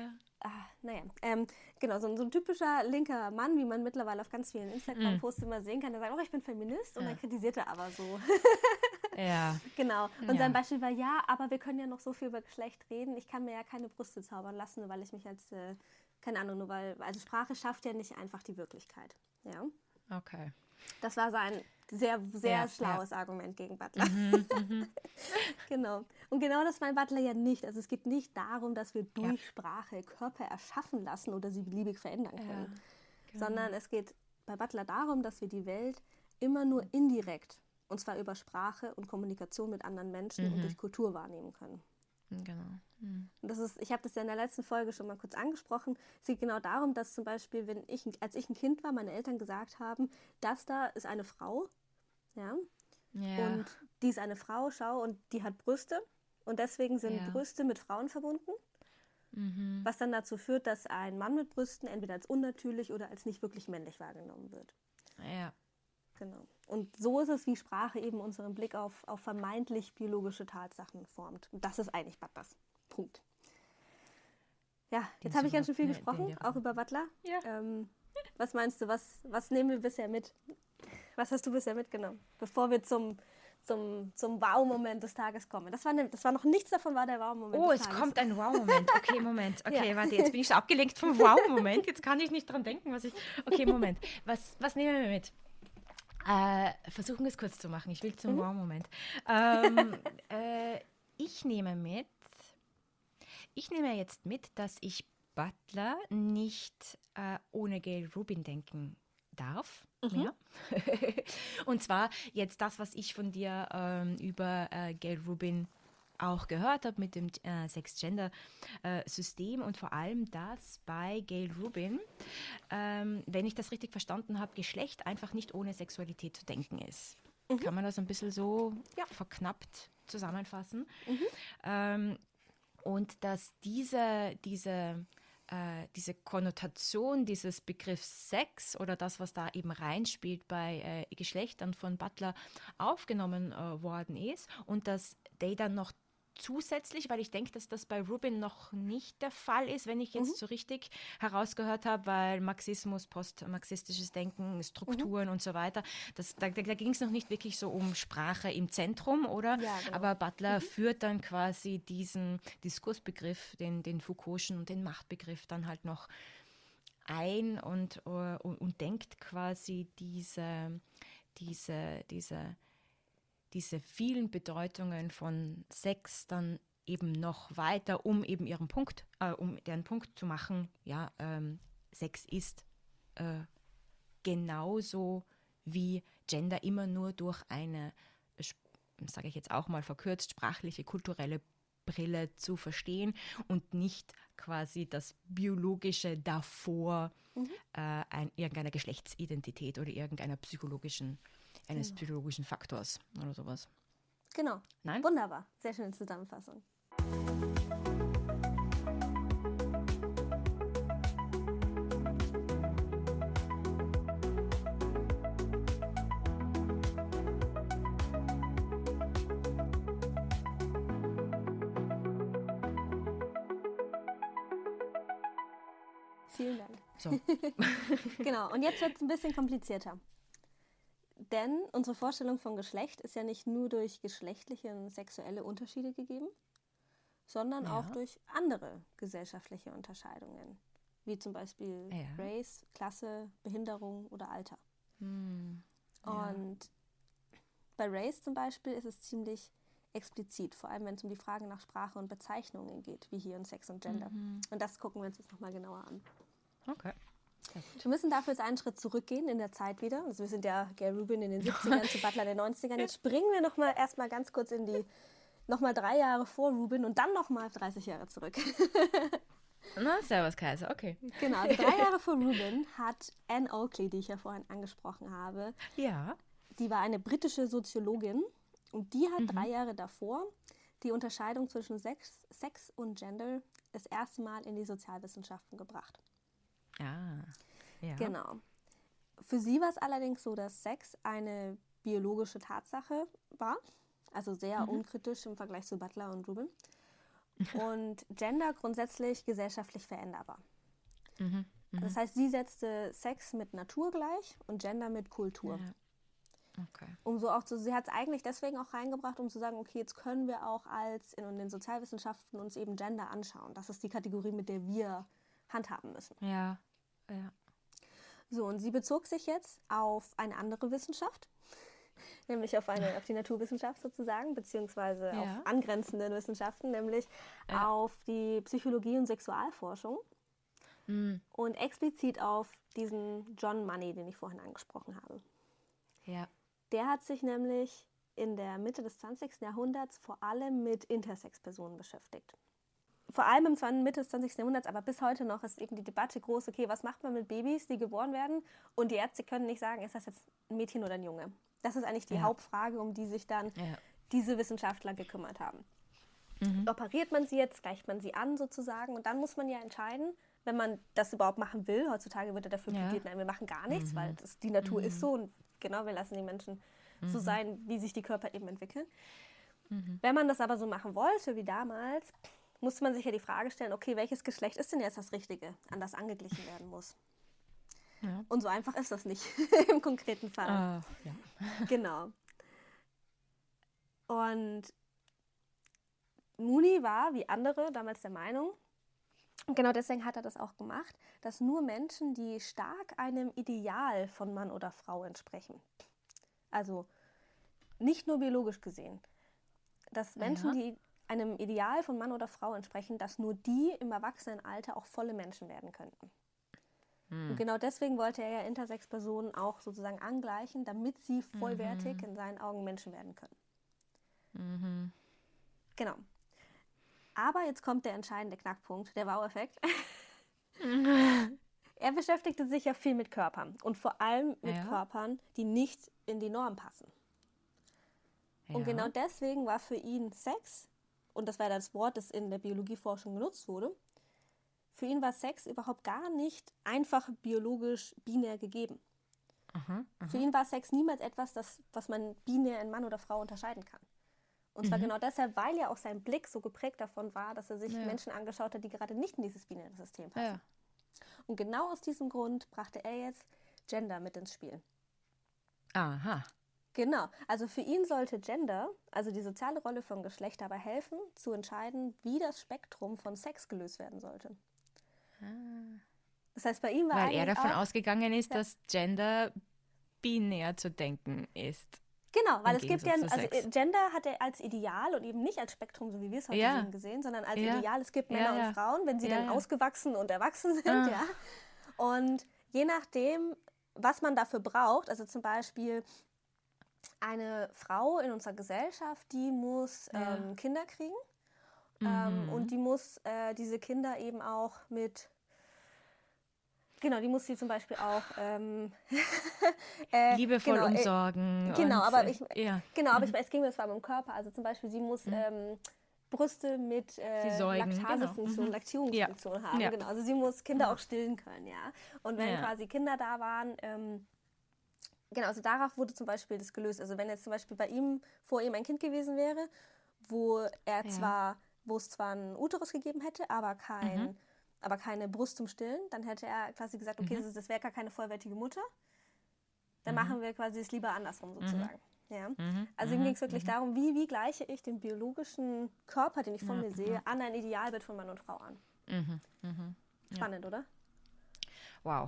genau, so ein typischer linker Mann, wie man mittlerweile auf ganz vielen Instagram-Posts immer sehen kann, der sagt, ich bin Feminist und dann kritisiert er aber so. Ja. Genau. Und sein Beispiel war, aber wir können ja noch so viel über Geschlecht reden. Ich kann mir ja keine Brüste zaubern lassen, nur weil ich mich als, keine Ahnung, also Sprache schafft ja nicht einfach die Wirklichkeit. Ja. Okay. Das war sein sehr, sehr schlaues Argument gegen Butler. Genau. Und genau das meint Butler ja nicht. Also es geht nicht darum, dass wir durch Sprache Körper erschaffen lassen oder sie beliebig verändern können. Genau. Sondern es geht bei Butler darum, dass wir die Welt immer nur indirekt, und zwar über Sprache und Kommunikation mit anderen Menschen und durch Kultur wahrnehmen können. Genau. Und ich habe das ja in der letzten Folge schon mal kurz angesprochen. Es geht genau darum, dass zum Beispiel, als ich ein Kind war, meine Eltern gesagt haben, das da ist eine Frau, und die ist eine Frau, schau, und die hat Brüste und deswegen sind Brüste mit Frauen verbunden, was dann dazu führt, dass ein Mann mit Brüsten entweder als unnatürlich oder als nicht wirklich männlich wahrgenommen wird. Ja. Genau. Und so ist es, wie Sprache eben unseren Blick auf vermeintlich biologische Tatsachen formt. Und das ist eigentlich Butlers Punkt. Ja, jetzt habe ich ganz schön viel gesprochen, auch über Butler. Ja. Was meinst du, was nehmen wir bisher mit? Was hast du bisher mitgenommen, bevor wir zum Wow-Moment des Tages kommen? Das war noch nichts davon, war der Wow-Moment des Tages. Es kommt ein Wow-Moment. Okay, Moment. Okay, warte, jetzt bin ich so abgelenkt vom Wow-Moment. Jetzt kann ich nicht dran denken, Okay, Moment. Was nehmen wir mit? Versuchen es kurz zu machen. Ich will zum Wow-Moment. Ich nehme jetzt mit, dass ich Butler nicht ohne Gayle Rubin denken darf mehr. Und zwar jetzt das, was ich von dir über Gayle Rubin auch gehört habe mit dem Sex-Gender-System und vor allem, dass bei Gayle Rubin, wenn ich das richtig verstanden habe, Geschlecht einfach nicht ohne Sexualität zu denken ist. Kann man das ein bisschen so verknappt zusammenfassen? Und dass diese Konnotation dieses Begriffs Sex oder das, was da eben reinspielt bei Geschlechtern von Butler aufgenommen worden ist und dass Day dann noch zusätzlich, weil ich denke, dass das bei Rubin noch nicht der Fall ist, wenn ich jetzt so richtig herausgehört habe, weil Marxismus, postmarxistisches Denken, Strukturen und so weiter, da ging es noch nicht wirklich so um Sprache im Zentrum, oder? Ja, genau. Aber Butler führt dann quasi diesen Diskursbegriff, den Foucault'schen und den Machtbegriff dann halt noch ein und denkt quasi diese vielen Bedeutungen von Sex dann eben noch weiter, um eben deren Punkt zu machen, Sex ist genauso wie Gender immer nur durch eine, sage ich jetzt auch mal verkürzt, sprachliche, kulturelle Brille zu verstehen und nicht quasi das Biologische davor irgendeiner Geschlechtsidentität oder eines psychologischen Faktors oder sowas. Genau. Nein? Wunderbar. Sehr schöne Zusammenfassung. Vielen Dank. So. Genau, und jetzt wird es ein bisschen komplizierter. Denn unsere Vorstellung von Geschlecht ist ja nicht nur durch geschlechtliche und sexuelle Unterschiede gegeben, sondern auch durch andere gesellschaftliche Unterscheidungen, wie zum Beispiel Race, Klasse, Behinderung oder Alter. Und bei Race zum Beispiel ist es ziemlich explizit, vor allem wenn es um die Frage nach Sprache und Bezeichnungen geht, wie hier in Sex und Gender. Und das gucken wir uns jetzt nochmal genauer an. Okay. Wir müssen dafür jetzt einen Schritt zurückgehen in der Zeit wieder. Also wir sind ja Gayle Rubin in den 70ern zu Butler in den 90ern. Jetzt springen wir erstmal ganz kurz nochmal 3 Jahre vor Rubin und dann nochmal 30 Jahre zurück. Na, servus Kaiser, okay. Genau, also 3 Jahre vor Rubin hat Anne Oakley, die ich ja vorhin angesprochen habe, die war eine britische Soziologin und die hat 3 Jahre davor die Unterscheidung zwischen Sex und Gender das erste Mal in die Sozialwissenschaften gebracht. Genau. Für sie war es allerdings so, dass Sex eine biologische Tatsache war, also sehr unkritisch im Vergleich zu Butler und Rubin. und Gender grundsätzlich gesellschaftlich veränderbar. Mhm. Das heißt, sie setzte Sex mit Natur gleich und Gender mit Kultur. Ja. Okay. Sie hat es eigentlich deswegen auch reingebracht, um zu sagen, okay, jetzt können wir auch in den Sozialwissenschaften uns eben Gender anschauen. Das ist die Kategorie, mit der wir handhaben müssen. Ja. So, und sie bezog sich jetzt auf eine andere Wissenschaft, nämlich auf die Naturwissenschaft sozusagen, beziehungsweise auf angrenzende Wissenschaften, nämlich auf die Psychologie und Sexualforschung und explizit auf diesen John Money, den ich vorhin angesprochen habe. Ja. Der hat sich nämlich in der Mitte des 20. Jahrhunderts vor allem mit Intersex-Personen beschäftigt. Vor allem im Mitte des 20. Jahrhunderts, aber bis heute noch ist eben die Debatte groß, okay, was macht man mit Babys, die geboren werden? Und die Ärzte können nicht sagen, ist das jetzt ein Mädchen oder ein Junge? Das ist eigentlich die Hauptfrage, um die sich dann diese Wissenschaftler gekümmert haben. Operiert man sie jetzt, gleicht man sie an sozusagen und dann muss man ja entscheiden, wenn man das überhaupt machen will. Heutzutage wird dafür plädiert, nein, wir machen gar nichts, weil die Natur ist so und genau, wir lassen die Menschen so sein, wie sich die Körper eben entwickeln. Wenn man das aber so machen wollte wie damals, musste man sich ja die Frage stellen, okay, welches Geschlecht ist denn jetzt das Richtige, an das angeglichen werden muss? Ja. Und so einfach ist das nicht im konkreten Fall. Genau. Und Mooney war, wie andere, damals der Meinung, und genau deswegen hat er das auch gemacht, dass nur Menschen, die stark einem Ideal von Mann oder Frau entsprechen, also nicht nur biologisch gesehen, dass Menschen, die einem Ideal von Mann oder Frau entsprechen, dass nur die im Erwachsenenalter auch volle Menschen werden könnten. Und genau deswegen wollte er ja Intersex-Personen auch sozusagen angleichen, damit sie vollwertig in seinen Augen Menschen werden können. Genau. Aber jetzt kommt der entscheidende Knackpunkt, der Wow-Effekt. Er beschäftigte sich ja viel mit Körpern und vor allem mit Körpern, die nicht in die Norm passen. Und genau deswegen war für ihn Sex, und das war das Wort, das in der Biologieforschung genutzt wurde, für ihn war Sex überhaupt gar nicht einfach biologisch binär gegeben. Für ihn war Sex niemals etwas, was man binär in Mann oder Frau unterscheiden kann. Und zwar genau deshalb, weil ja auch sein Blick so geprägt davon war, dass er sich Menschen angeschaut hat, die gerade nicht in dieses binäre System passen. Und genau aus diesem Grund brachte er jetzt Gender mit ins Spiel. Aha. Genau, also für ihn sollte Gender, also die soziale Rolle von Geschlecht, dabei helfen, zu entscheiden, wie das Spektrum von Sex gelöst werden sollte. Das heißt, bei ihm war weil er davon ausgegangen ist, dass Gender binär zu denken ist. Genau, weil es gibt ja, also Gender hat er als Ideal und eben nicht als Spektrum, so wie wir es heute gesehen, sondern als Ideal, es gibt Männer und Frauen, wenn sie dann ausgewachsen und erwachsen sind, Und je nachdem, was man dafür braucht, also zum Beispiel eine Frau in unserer Gesellschaft, die muss Kinder kriegen und die muss diese Kinder eben auch mit... Genau, die muss sie zum Beispiel auch liebevoll umsorgen. Genau, aber es ging mir zwar um den Körper. Also zum Beispiel, sie muss Brüste mit Laktasefunktion, Laktierungsfunktion haben. Ja. Genau, also sie muss Kinder auch stillen können, Und wenn quasi Kinder da waren, also darauf wurde zum Beispiel das gelöst. Also wenn jetzt zum Beispiel vor ihm ein Kind gewesen wäre, wo es zwar einen Uterus gegeben hätte, aber keine Brust zum Stillen, dann hätte er quasi gesagt, okay, das wäre gar keine vollwertige Mutter. Dann machen wir quasi es lieber andersrum sozusagen. Ja? Also ihm ging es wirklich darum, wie gleiche ich den biologischen Körper, den ich von mir sehe, an ein Idealbild von Mann und Frau an. Spannend, oder? Wow.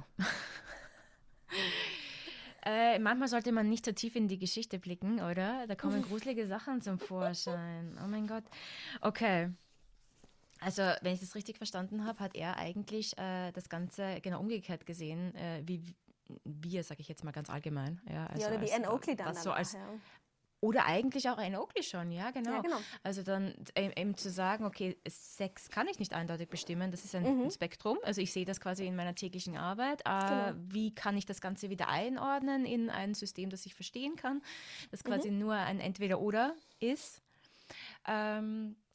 Manchmal sollte man nicht so tief in die Geschichte blicken, oder? Da kommen gruselige Sachen zum Vorschein. Oh mein Gott. Okay. Also, wenn ich das richtig verstanden habe, hat er eigentlich das Ganze genau umgekehrt gesehen, wie wir, sage ich jetzt mal ganz allgemein. Also oder wie Anne Oakley dann so oder eigentlich auch Anne Oakley schon, ja genau. Also dann eben zu sagen, okay, Sex kann ich nicht eindeutig bestimmen, das ist ein Spektrum, also ich sehe das quasi in meiner täglichen Arbeit. Wie kann ich das Ganze wieder einordnen in ein System, das ich verstehen kann, das quasi nur ein Entweder-Oder ist.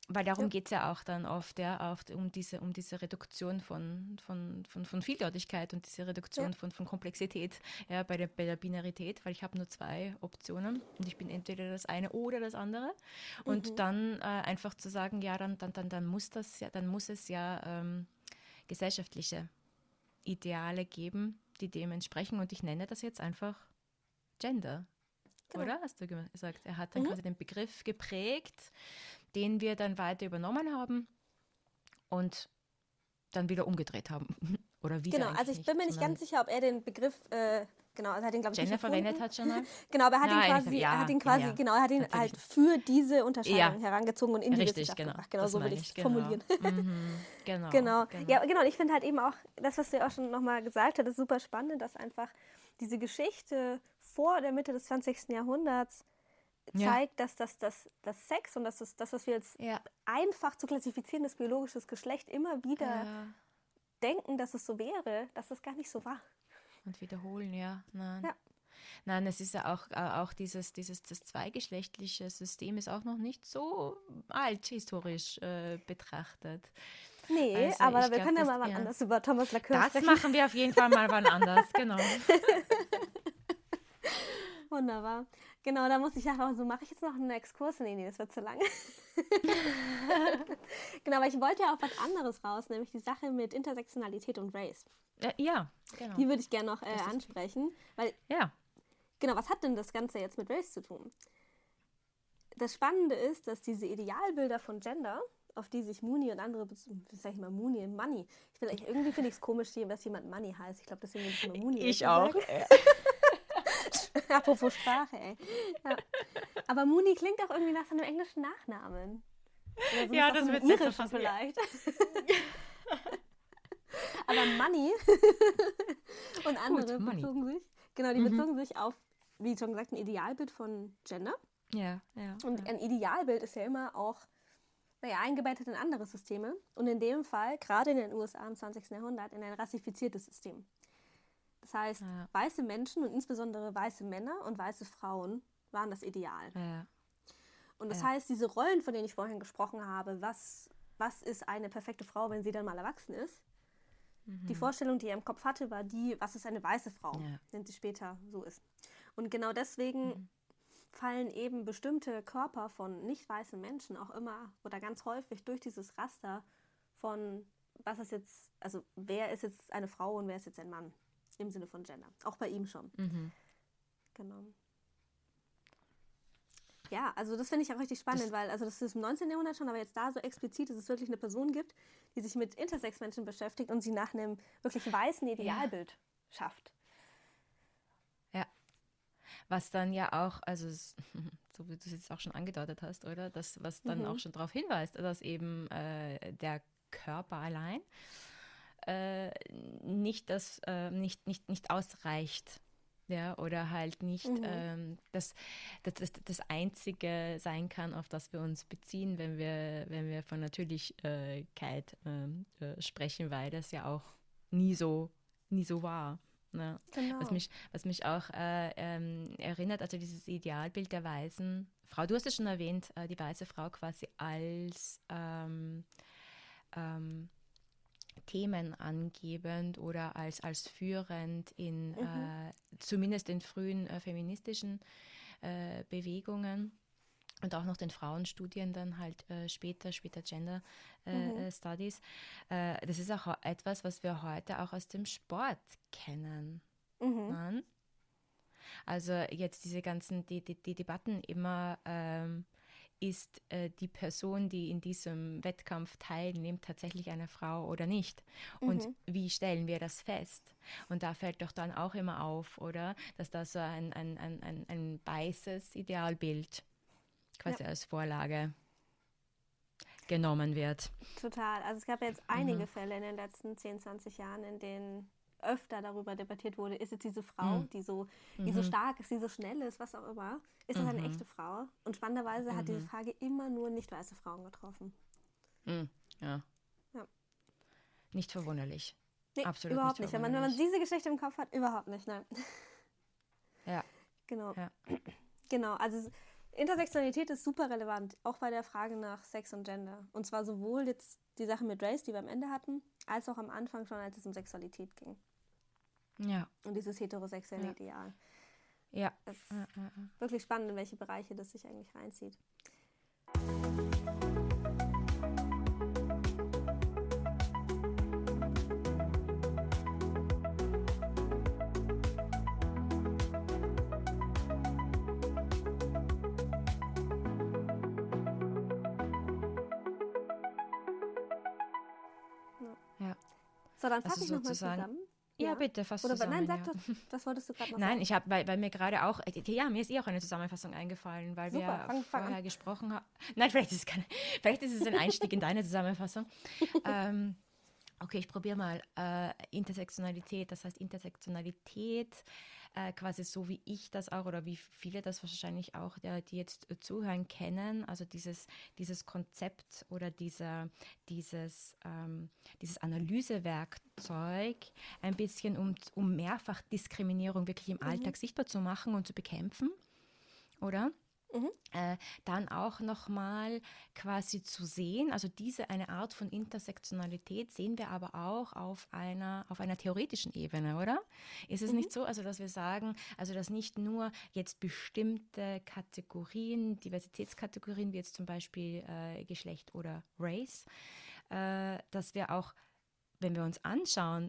Weil darum geht es ja auch dann oft, um diese Reduktion von Vieldeutigkeit und diese Reduktion von Komplexität, ja, bei der Binarität, weil ich habe nur zwei Optionen und ich bin entweder das eine oder das andere. Und dann einfach zu sagen, ja, dann muss es ja gesellschaftliche Ideale geben, die dem entsprechen. Und ich nenne das jetzt einfach Gender. Genau. Oder? Hast du gesagt, er hat dann quasi den Begriff geprägt, den wir dann weiter übernommen haben und dann wieder umgedreht haben. Oder wieder. Genau, also ich bin mir nicht ganz sicher, ob er den Begriff, also er hat ihn, glaube ich, Gender verwendet hat schon mal. Genau, aber er hat ihn halt für diese Unterscheidung herangezogen und in die Wissenschaft gebracht. Genau, so will ich es formulieren. Genau. Ja, genau. Und ich finde halt eben auch, das, was du ja auch schon nochmal gesagt hast, ist super spannend, dass einfach diese Geschichte vor der Mitte des 20. Jahrhunderts zeigt, dass das Sex und das, was wir jetzt einfach zu klassifizierendes biologisches Geschlecht immer wieder denken, dass es so wäre, dass das gar nicht so war. Und wiederholen, nein. Ja. Nein, es ist ja auch das zweigeschlechtliche System ist auch noch nicht so alt historisch betrachtet. Nee, also aber wir können ja mal wann anders über Thomas Laqueur sprechen. Das machen wir auf jeden Fall mal wann anders, genau. Wunderbar. Genau, da muss ich einfach so, mache ich jetzt noch einen Exkurs? Nee, das wird zu lang. Genau, aber ich wollte ja auch was anderes raus, nämlich die Sache mit Intersektionalität und Race. Ja, genau. Die würde ich gerne noch ansprechen, weil, genau, was hat denn das Ganze jetzt mit Race zu tun? Das Spannende ist, dass diese Idealbilder von Gender, auf die sich Mooney und andere, sag ich mal, Mooney und Money, irgendwie finde ich es komisch, dass jemand Money heißt. Ich glaube, deswegen will ich immer Mooney. Ich auch. Apropos Sprache, ey. Ja. Aber Mooney klingt auch irgendwie nach seinem englischen Nachnamen. Oder so, ja, das wird irischen vielleicht. Aber Money und andere bezogen sich, genau, die bezogen sich auf, wie schon gesagt, ein Idealbild von Gender. Ja. Und ein Idealbild ist ja immer auch, eingebettet in andere Systeme. Und in dem Fall, gerade in den USA im 20. Jahrhundert, in ein rassifiziertes System. Das heißt, weiße Menschen und insbesondere weiße Männer und weiße Frauen waren das Ideal. Ja. Und das heißt, diese Rollen, von denen ich vorhin gesprochen habe, was ist eine perfekte Frau, wenn sie dann mal erwachsen ist? Die Vorstellung, die er im Kopf hatte, war die, was ist eine weiße Frau, wenn sie später so ist. Und genau deswegen fallen eben bestimmte Körper von nicht weißen Menschen auch immer oder ganz häufig durch dieses Raster von, was ist jetzt, also wer ist jetzt eine Frau und wer ist jetzt ein Mann? Im Sinne von Gender. Auch bei ihm schon. Genau. Ja, also das finde ich auch richtig spannend, weil also das ist im 19. Jahrhundert schon, aber jetzt da so explizit, dass es wirklich eine Person gibt, die sich mit Intersex-Menschen beschäftigt und sie nach einem wirklich weißen Idealbild schafft. Ja. Was dann ja auch, also so wie du es jetzt auch schon angedeutet hast, oder? Das, was dann auch schon darauf hinweist, dass eben der Körper allein nicht ausreicht. Ja, oder halt nicht das Einzige sein kann, auf das wir uns beziehen, wenn wir von Natürlichkeit sprechen, weil das ja auch nie so war. Ne? Genau. Was mich auch erinnert, also dieses Idealbild der weißen Frau, du hast es schon erwähnt, die weiße Frau quasi als Themen angebend oder als führend in zumindest den frühen feministischen Bewegungen und auch noch den Frauenstudien dann halt später Gender Studies. Das ist auch etwas, was wir heute auch aus dem Sport kennen. Also jetzt diese ganzen, die Debatten immer, ist die Person, die in diesem Wettkampf teilnimmt, tatsächlich eine Frau oder nicht? Und wie stellen wir das fest? Und da fällt doch dann auch immer auf, oder? Dass da so ein weißes Idealbild quasi als Vorlage genommen wird. Total. Also es gab ja jetzt einige Fälle in den letzten 10, 20 Jahren, in denen öfter darüber debattiert wurde, ist jetzt diese Frau, die so stark ist, die so schnell ist, was auch immer, ist das eine echte Frau? Und spannenderweise hat diese Frage immer nur nicht weiße Frauen getroffen. Ja. Nicht verwunderlich. Nee, absolut überhaupt nicht. Wenn man diese Geschichte im Kopf hat, überhaupt nicht, nein. Ja. Genau. Ja. Genau, also Intersektionalität ist super relevant, auch bei der Frage nach Sex und Gender. Und zwar sowohl jetzt die Sache mit Race, die wir am Ende hatten, als auch am Anfang schon, als es um Sexualität ging. Ja. Und dieses heterosexuelle Ideal. Ja. Es ist wirklich spannend, in welche Bereiche das sich eigentlich reinzieht. Ja. So, dann fasse Also ich nochmal sozusagen- zusammen. Ja, bitte, fass Oder zusammen. nein, sag ja. doch, was wolltest du gerade noch Nein, sagen? ich habe, weil mir gerade auch, ja, mir ist auch eine Zusammenfassung eingefallen, weil Super, wir fang vorher an. gesprochen haben. Nein, vielleicht ist es ein Einstieg in deine Zusammenfassung. Okay, ich probiere mal. Intersektionalität, das heißt Intersektionalität, quasi so wie ich das auch oder wie viele das wahrscheinlich auch, die jetzt zuhören, kennen. Also dieses Konzept oder dieses Analysewerkzeug ein bisschen, um Mehrfachdiskriminierung wirklich im Alltag sichtbar zu machen und zu bekämpfen, oder? Dann auch nochmal quasi zu sehen, also eine Art von Intersektionalität sehen wir aber auch auf einer theoretischen Ebene, oder? Ist es nicht so, also dass wir sagen, also dass nicht nur jetzt bestimmte Kategorien, Diversitätskategorien, wie jetzt zum Beispiel Geschlecht oder Race, dass wir auch, wenn wir uns anschauen,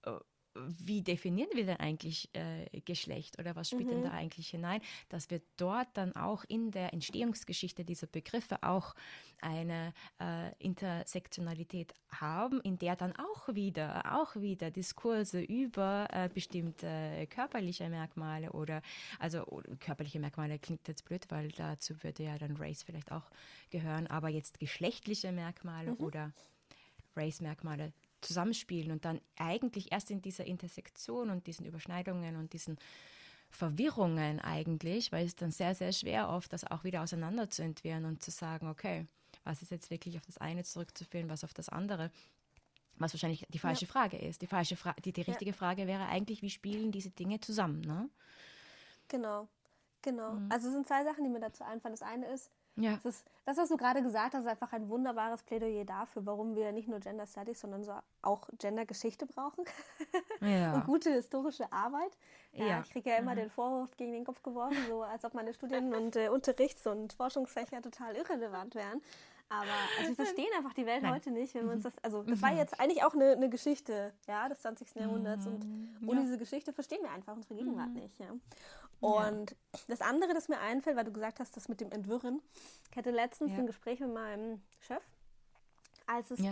wie definieren wir denn eigentlich Geschlecht oder was spielt denn da eigentlich hinein, dass wir dort dann auch in der Entstehungsgeschichte dieser Begriffe auch eine Intersektionalität haben, in der dann auch wieder Diskurse über bestimmte körperliche Merkmale oder körperliche Merkmale klingt jetzt blöd, weil dazu würde ja dann Race vielleicht auch gehören, aber jetzt geschlechtliche Merkmale oder Race-Merkmale zusammenspielen und dann eigentlich erst in dieser Intersektion und diesen Überschneidungen und diesen Verwirrungen eigentlich, weil es dann sehr, sehr schwer oft, das auch wieder auseinander zu entwirren und zu sagen, okay, was ist jetzt wirklich auf das eine zurückzuführen, was auf das andere, was wahrscheinlich die falsche Frage ist. Die richtige Frage wäre eigentlich, wie spielen diese Dinge zusammen, ne? Genau. Also es sind zwei Sachen, die mir dazu einfallen. Das eine ist, Ja. das, was du gerade gesagt hast, ist einfach ein wunderbares Plädoyer dafür, warum wir nicht nur Gender Studies, sondern so auch Gender-Geschichte brauchen Ja. und gute historische Arbeit. Ja. Ich kriege ja immer den Vorwurf gegen den Kopf geworfen, so als ob meine Studien- und Unterrichts- und Forschungsfächer total irrelevant wären. Aber also wir verstehen einfach die Welt heute nicht, wenn wir uns das, also das war jetzt eigentlich auch eine Geschichte, ja, des 20. Jahrhunderts und ohne diese Geschichte verstehen wir einfach unsere Gegenwart nicht, ja. Und das andere, das mir einfällt, weil du gesagt hast, das mit dem Entwirren, ich hatte letztens ein Gespräch mit meinem Chef, als es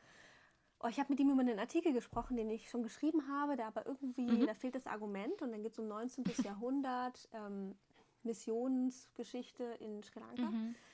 ich habe mit ihm über einen Artikel gesprochen, den ich schon geschrieben habe, der aber irgendwie, da fehlt das Argument und dann geht es um 19. Jahrhundert, Missionsgeschichte in Sri Lanka.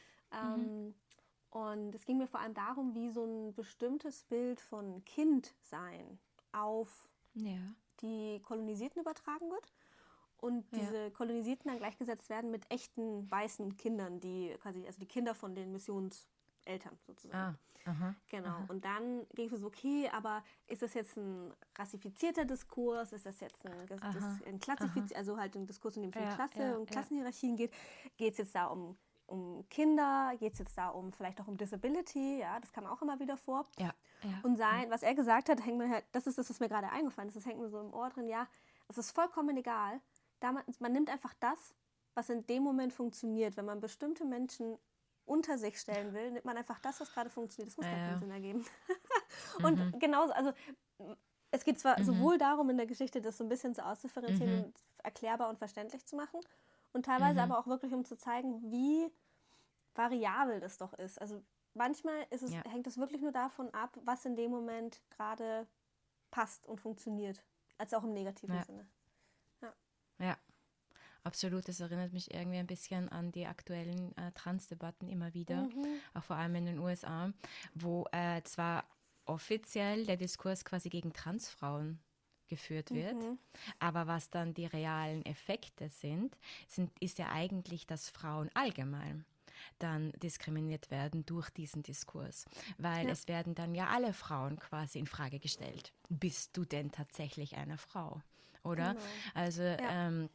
Und es ging mir vor allem darum, wie so ein bestimmtes Bild von Kindsein auf die Kolonisierten übertragen wird. Und diese Kolonisierten dann gleichgesetzt werden mit echten weißen Kindern, die quasi, also die Kinder von den Missionseltern sozusagen. Genau. Und dann ging es so, okay, aber ist das jetzt ein rassifizierter Diskurs? Ist das jetzt ein also halt ein Diskurs, in dem es um Klasse und Klassenhierarchien geht? Geht es jetzt da um Kinder? Geht es jetzt da vielleicht auch um Disability? Ja, das kam auch immer wieder vor. Und was er gesagt hat, hängt mir halt, das ist das, was mir gerade eingefallen ist, das hängt mir so im Ohr drin, es ist vollkommen egal. Man nimmt einfach das, was in dem Moment funktioniert. Wenn man bestimmte Menschen unter sich stellen will, nimmt man einfach das, was gerade funktioniert. Das muss keinen Sinn ergeben. Und genauso, also es geht zwar sowohl darum, in der Geschichte das so ein bisschen so auszudifferenzieren und erklärbar und verständlich zu machen und teilweise aber auch wirklich, um zu zeigen, wie variabel das doch ist. Also manchmal hängt es wirklich nur davon ab, was in dem Moment gerade passt und funktioniert, als auch im negativen Sinne. Ja, absolut. Das erinnert mich irgendwie ein bisschen an die aktuellen Trans-Debatten immer wieder, auch vor allem in den USA, wo zwar offiziell der Diskurs quasi gegen Transfrauen geführt wird, aber was dann die realen Effekte ist ja eigentlich, dass Frauen allgemein dann diskriminiert werden durch diesen Diskurs, weil es werden dann ja alle Frauen quasi in Frage gestellt. Bist du denn tatsächlich eine Frau? Oder? Genau. Also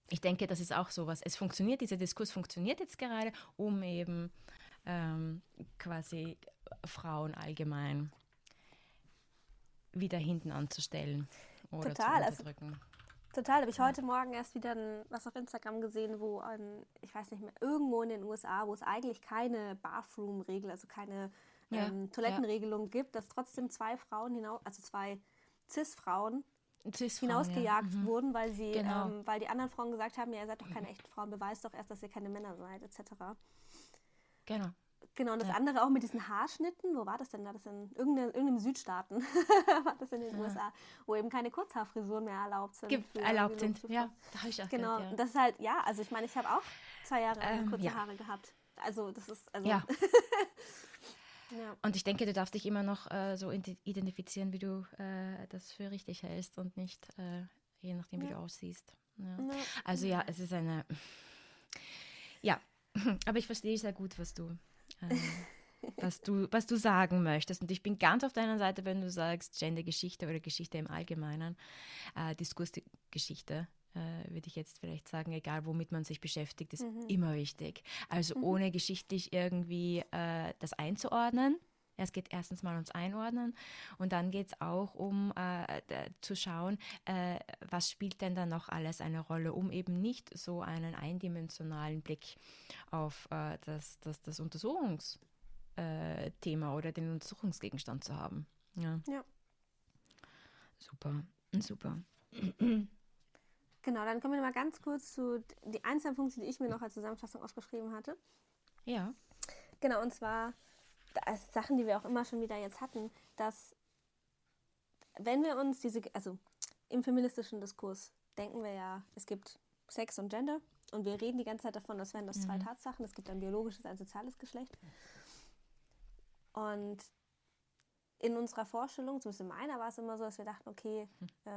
ich denke, das ist auch sowas. Dieser Diskurs funktioniert jetzt gerade, um eben quasi Frauen allgemein wieder hinten anzustellen oder Total, zu unterdrücken. Total, habe ich heute Morgen erst wieder was auf Instagram gesehen, wo, ich weiß nicht mehr, irgendwo in den USA, wo es eigentlich keine Bathroom-Regel, also keine Toilettenregelung gibt, dass trotzdem zwei Cis-Frauen hinausgejagt wurden, weil weil die anderen Frauen gesagt haben, ja, ihr seid doch keine echten Frauen, beweist doch erst, dass ihr keine Männer seid, etc. Genau. Genau, und das andere auch mit diesen Haarschnitten, wo war das denn? War das in irgendeinem Südstaaten? War das in den USA, wo eben keine Kurzhaarfrisuren mehr erlaubt sind? Erlaubt sind, ja. Da habe ich auch genau, gehört, ja. Das ist halt, ja, also ich meine, ich habe auch 2 Jahre kurze Haare gehabt. Also das ist, Ja. ja. Und ich denke, du darfst dich immer noch so identifizieren, wie du das für richtig hältst und nicht je nachdem, wie du aussiehst. Ja. Ja. Also ja, es ist eine... Ja, aber ich verstehe sehr gut, was du sagen möchtest. Und ich bin ganz auf deiner Seite, wenn du sagst, Gendergeschichte oder Geschichte im Allgemeinen, Diskursgeschichte, würde ich jetzt vielleicht sagen, egal womit man sich beschäftigt, ist immer wichtig. Also ohne geschichtlich irgendwie das einzuordnen. Es geht erstens mal ums Einordnen und dann geht es auch um zu schauen, was spielt denn da noch alles eine Rolle, um eben nicht so einen eindimensionalen Blick auf das Untersuchungsthema oder den Untersuchungsgegenstand zu haben. Ja. Super. Genau, dann kommen wir mal ganz kurz zu die einzelnen Punkte, die ich mir noch als Zusammenfassung aufgeschrieben hatte. Ja. Genau, und zwar Sachen, die wir auch immer schon wieder jetzt hatten, dass wenn wir uns also im feministischen Diskurs denken wir ja, es gibt Sex und Gender und wir reden die ganze Zeit davon, als wären das 2 Tatsachen. Es gibt ein biologisches, ein soziales Geschlecht. Und in unserer Vorstellung, zumindest in meiner, war es immer so, dass wir dachten, okay,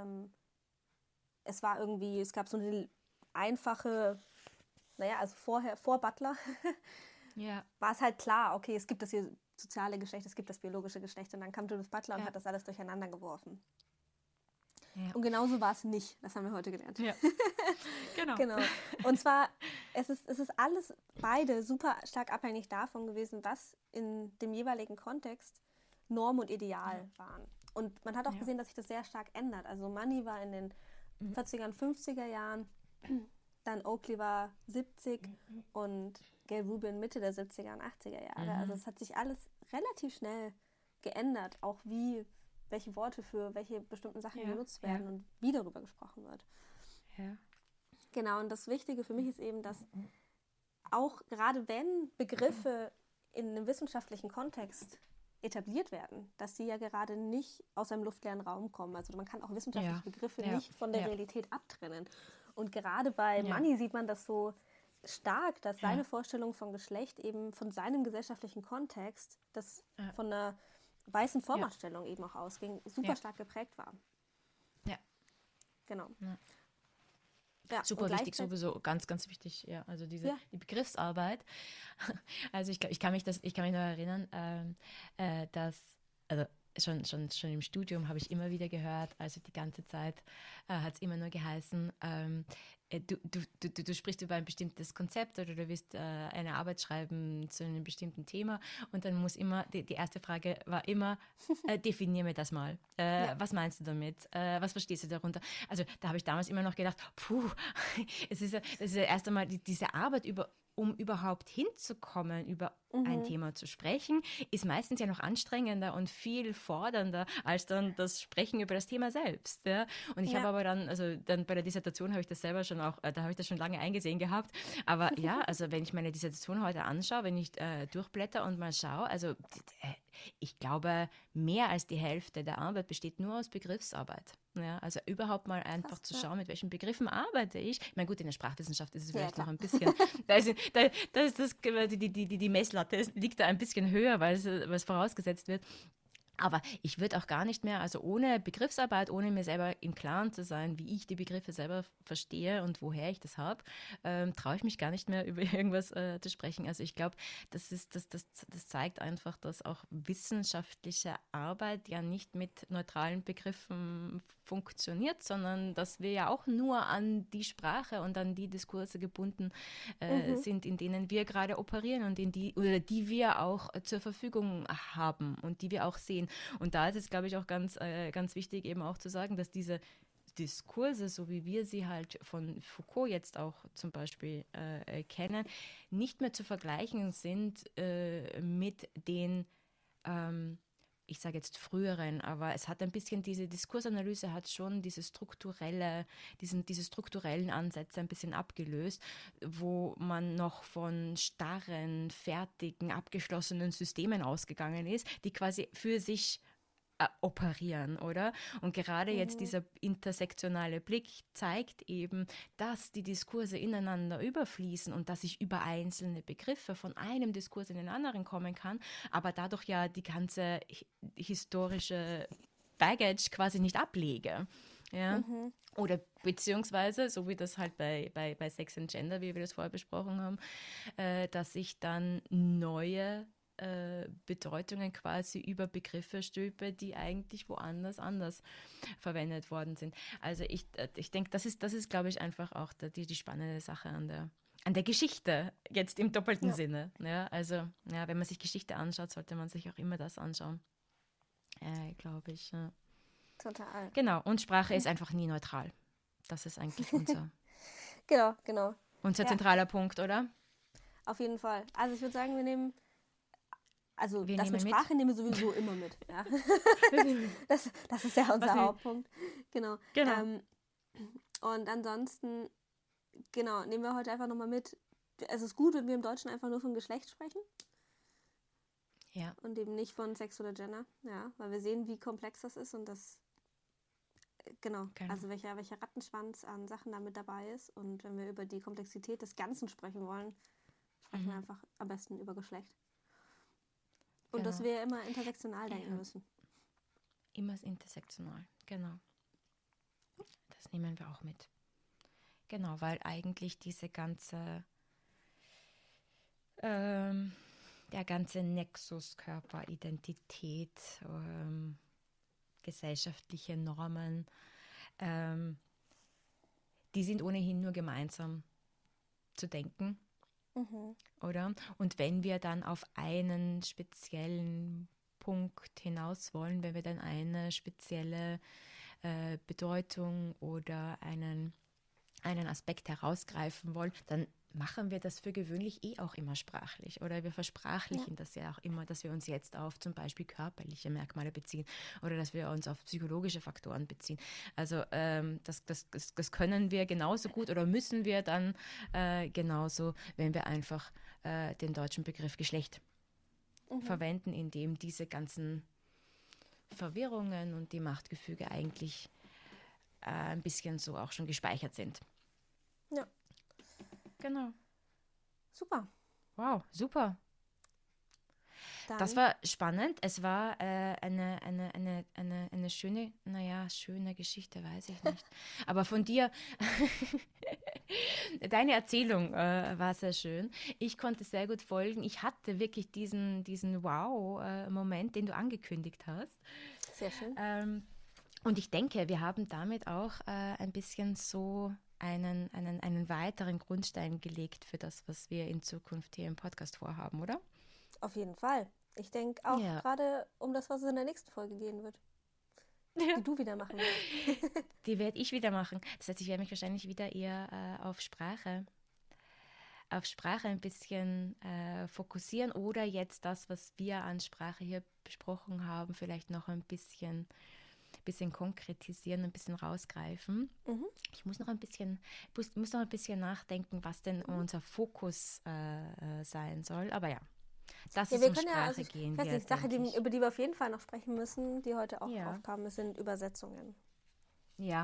es gab so eine einfache, also vor Butler, war es halt klar, okay, es gibt das hier soziale Geschlecht, es gibt das biologische Geschlecht und dann kam Judith Butler und hat das alles durcheinander geworfen. Ja. Und genauso war es nicht, das haben wir heute gelernt. Ja. Genau. Und zwar, es ist alles beide super stark abhängig davon gewesen, was in dem jeweiligen Kontext Norm und Ideal waren. Und man hat auch gesehen, dass sich das sehr stark ändert. Also Money war in den 40er und 50er Jahren, dann Oakley war 70 und Gail Rubin Mitte der 70er und 80er Jahre. Also es hat sich alles relativ schnell geändert, auch welche Worte für welche bestimmten Sachen benutzt werden und wie darüber gesprochen wird. Ja. Genau, und das Wichtige für mich ist eben, dass auch gerade wenn Begriffe in einem wissenschaftlichen Kontext etabliert werden, dass sie ja gerade nicht aus einem luftleeren Raum kommen. Also man kann auch wissenschaftliche Begriffe nicht von der Realität abtrennen. Und gerade bei Money sieht man das so stark, dass seine Vorstellung von Geschlecht eben von seinem gesellschaftlichen Kontext, das von einer weißen Vormachtstellung eben auch ausging, super stark geprägt war. Ja. Genau. Ja, super wichtig, sowieso ganz, ganz wichtig, ja, also die Begriffsarbeit. Also ich kann mich noch erinnern, dass, also schon im Studium habe ich immer wieder gehört, also die ganze Zeit hat es immer nur geheißen, du sprichst über ein bestimmtes Konzept oder du willst eine Arbeit schreiben zu einem bestimmten Thema und dann muss immer, die erste Frage war immer, definier mir das mal. Was meinst du damit? Was verstehst du darunter? Also da habe ich damals immer noch gedacht, das ist ja erst einmal diese Arbeit um überhaupt hinzukommen, über ein Thema zu sprechen, ist meistens ja noch anstrengender und viel fordernder als dann das Sprechen über das Thema selbst. Ja? Und ich habe aber dann bei der Dissertation habe ich das selber schon auch, da habe ich das schon lange eingesehen gehabt. Aber ja, also wenn ich meine Dissertation heute anschaue, wenn ich durchblätter und mal schaue, also ich glaube, mehr als die Hälfte der Arbeit besteht nur aus Begriffsarbeit. Ja, also überhaupt mal einfach zu schauen, mit welchen Begriffen arbeite ich. Ich meine, gut, in der Sprachwissenschaft ist es vielleicht noch ein bisschen, da ist die Messlatte liegt da ein bisschen höher, weil es vorausgesetzt wird. Aber ich würde auch gar nicht mehr, also ohne Begriffsarbeit, ohne mir selber im Klaren zu sein, wie ich die Begriffe selber verstehe und woher ich das habe, traue ich mich gar nicht mehr über irgendwas zu sprechen. Also ich glaube, das zeigt einfach, dass auch wissenschaftliche Arbeit ja nicht mit neutralen Begriffen funktioniert, sondern dass wir ja auch nur an die Sprache und an die Diskurse gebunden sind, in denen wir gerade operieren und die wir auch zur Verfügung haben und die wir auch sehen. Und da ist es, glaube ich, auch ganz wichtig eben auch zu sagen, dass diese Diskurse, so wie wir sie halt von Foucault jetzt auch zum Beispiel kennen, nicht mehr zu vergleichen sind mit den ich sage jetzt früheren, aber es hat ein bisschen, diese Diskursanalyse hat schon diese strukturellen Ansätze ein bisschen abgelöst, wo man noch von starren, fertigen, abgeschlossenen Systemen ausgegangen ist, die quasi für sich operieren, oder? Und gerade jetzt dieser intersektionale Blick zeigt eben, dass die Diskurse ineinander überfließen und dass ich über einzelne Begriffe von einem Diskurs in den anderen kommen kann, aber dadurch ja die ganze historische Baggage quasi nicht ablege. Ja? Oder beziehungsweise, so wie das halt bei Sex and Gender, wie wir das vorher besprochen haben, dass ich dann neue Bedeutungen quasi über Begriffe stülpe, die eigentlich woanders anders verwendet worden sind. Also ich denke, das ist, glaube ich, einfach auch die spannende Sache an der Geschichte, jetzt im doppelten Sinne. Ja, also ja, wenn man sich Geschichte anschaut, sollte man sich auch immer das anschauen, glaube ich. Ja. Total. Genau, und Sprache ist einfach nie neutral. Das ist eigentlich Genau. unser zentraler Punkt, oder? Auf jeden Fall. Also ich würde sagen, wir nehmen das mit mit. Sprache nehmen wir sowieso immer mit. Ja. das ist ja unser Hauptpunkt. Genau. Und ansonsten, nehmen wir heute einfach nochmal mit. Es ist gut, wenn wir im Deutschen einfach nur von Geschlecht sprechen. Ja. Und eben nicht von Sex oder Gender. Ja, weil wir sehen, wie komplex das ist und das, also welcher Rattenschwanz an Sachen da mit dabei ist. Und wenn wir über die Komplexität des Ganzen sprechen wollen, sprechen wir einfach am besten über Geschlecht. Und dass wir immer intersektional denken müssen. Immer intersektional, genau. Das nehmen wir auch mit. Genau, weil eigentlich diese ganze, der ganze Nexus Körperidentität, gesellschaftliche Normen, die sind ohnehin nur gemeinsam zu denken. Oder? Und wenn wir dann auf einen speziellen Punkt hinaus wollen, wenn wir dann eine spezielle Bedeutung oder einen Aspekt herausgreifen wollen, dann machen wir das für gewöhnlich auch immer sprachlich. Oder wir versprachlichen das ja auch immer, dass wir uns jetzt auf zum Beispiel körperliche Merkmale beziehen oder dass wir uns auf psychologische Faktoren beziehen. Also das können wir genauso gut oder müssen wir dann genauso, wenn wir einfach den deutschen Begriff Geschlecht verwenden, in dem diese ganzen Verwirrungen und die Machtgefüge eigentlich ein bisschen so auch schon gespeichert sind. Ja. Genau. Super. Wow, super. Dann. Das war spannend. Es war eine schöne, schöne Geschichte, weiß ich nicht. Aber von dir, deine Erzählung war sehr schön. Ich konnte sehr gut folgen. Ich hatte wirklich diesen Wow-Moment, den du angekündigt hast. Sehr schön. Und ich denke, wir haben damit auch ein bisschen so einen weiteren Grundstein gelegt für das, was wir in Zukunft hier im Podcast vorhaben, oder? Auf jeden Fall. Ich denke auch gerade um das, was es in der nächsten Folge gehen wird. Die du wieder machen wirst. Die werde ich wieder machen. Das heißt, ich werde mich wahrscheinlich wieder eher auf Sprache ein bisschen fokussieren oder jetzt das, was wir an Sprache hier besprochen haben, vielleicht noch ein bisschen konkretisieren, ein bisschen rausgreifen. Ich muss noch ein bisschen nachdenken, was denn unser Fokus sein soll. Aber ja, das ist um Sprache gehen. Ich weiß nicht, Sache, über die wir auf jeden Fall noch sprechen müssen, die heute auch aufkam, sind Übersetzungen. Ja,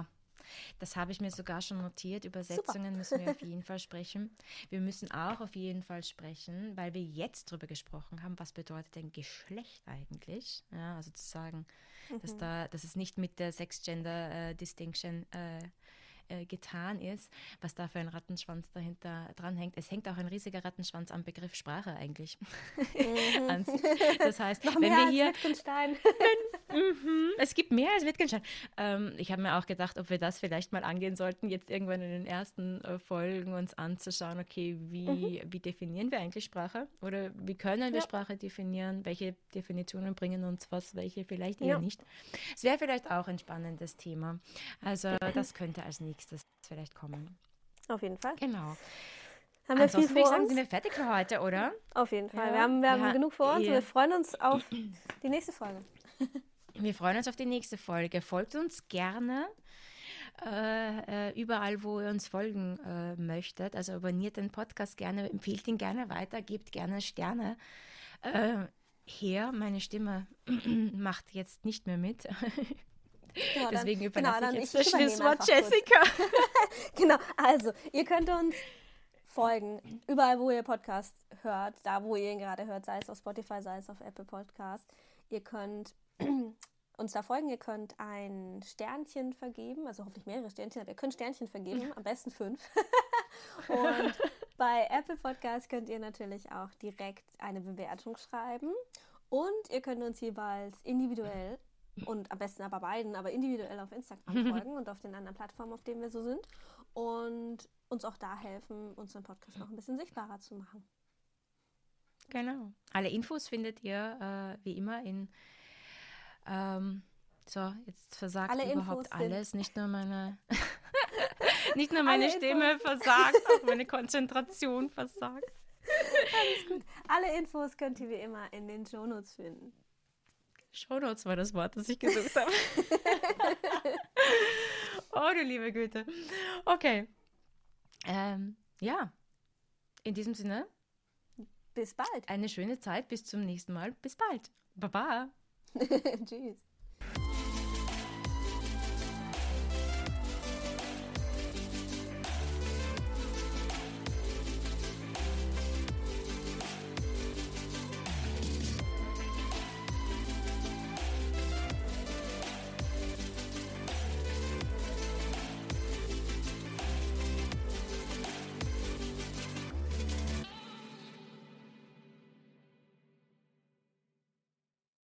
Das habe ich mir sogar schon notiert. Übersetzungen müssen wir auf jeden Fall sprechen. Wir müssen auch auf jeden Fall sprechen, weil wir jetzt darüber gesprochen haben, was bedeutet denn Geschlecht eigentlich? Ja, also zu sagen, dass es nicht mit der Sex-Gender-Distinction getan ist, was da für ein Rattenschwanz dahinter dranhängt. Es hängt auch ein riesiger Rattenschwanz am Begriff Sprache eigentlich. Das heißt, noch wenn mehr wir als hier... Wittgenstein. Es gibt mehr als Wittgenstein. Ich habe mir auch gedacht, ob wir das vielleicht mal angehen sollten, jetzt irgendwann in den ersten Folgen uns anzuschauen, okay, wie definieren wir eigentlich Sprache? Oder wie können wir Sprache definieren? Welche Definitionen bringen uns was, welche vielleicht eher nicht? Es wäre vielleicht auch ein spannendes Thema. Also das könnte als nächstes vielleicht kommen. Auf jeden Fall. Genau. Haben wir viel Ansonsten würde ich vor sagen, uns? sind wir fertig für heute, oder? Auf jeden Fall. Ja, wir haben genug vor uns. ja. Wir freuen uns auf die nächste Folge. Wir freuen uns auf die nächste Folge. Folgt uns gerne überall, wo ihr uns folgen möchtet. Also abonniert den Podcast gerne, empfiehlt ihn gerne weiter, gebt gerne Sterne her. Meine Stimme macht jetzt nicht mehr mit. Genau, Deswegen überlasse ich jetzt ich das übernehme Schlusswort einfach kurz. Jessica. Genau, also ihr könnt uns folgen, überall wo ihr Podcast hört, da wo ihr ihn gerade hört, sei es auf Spotify, sei es auf Apple Podcast. Ihr könnt uns da folgen, ihr könnt ein Sternchen vergeben, also hoffentlich mehrere Sternchen, aber ihr könnt Sternchen vergeben, am besten 5. Und bei Apple Podcast könnt ihr natürlich auch direkt eine Bewertung schreiben und ihr könnt uns jeweils individuell und am besten aber beiden, aber individuell auf Instagram folgen und auf den anderen Plattformen, auf denen wir so sind und uns auch da helfen, unseren Podcast noch ein bisschen sichtbarer zu machen. Genau. Alle Infos findet ihr wie immer in so, jetzt versagt Alle überhaupt Infos alles, nicht nur meine nicht nur meine Stimme versagt, auch meine Konzentration versagt. Alles gut. Alle Infos könnt ihr wie immer in den Shownotes finden. Shownotes war das Wort, das ich gesucht habe. Oh, du liebe Güte. Okay. Ja, in diesem Sinne. Bis bald. Eine schöne Zeit, bis zum nächsten Mal. Bis bald. Baba. Tschüss.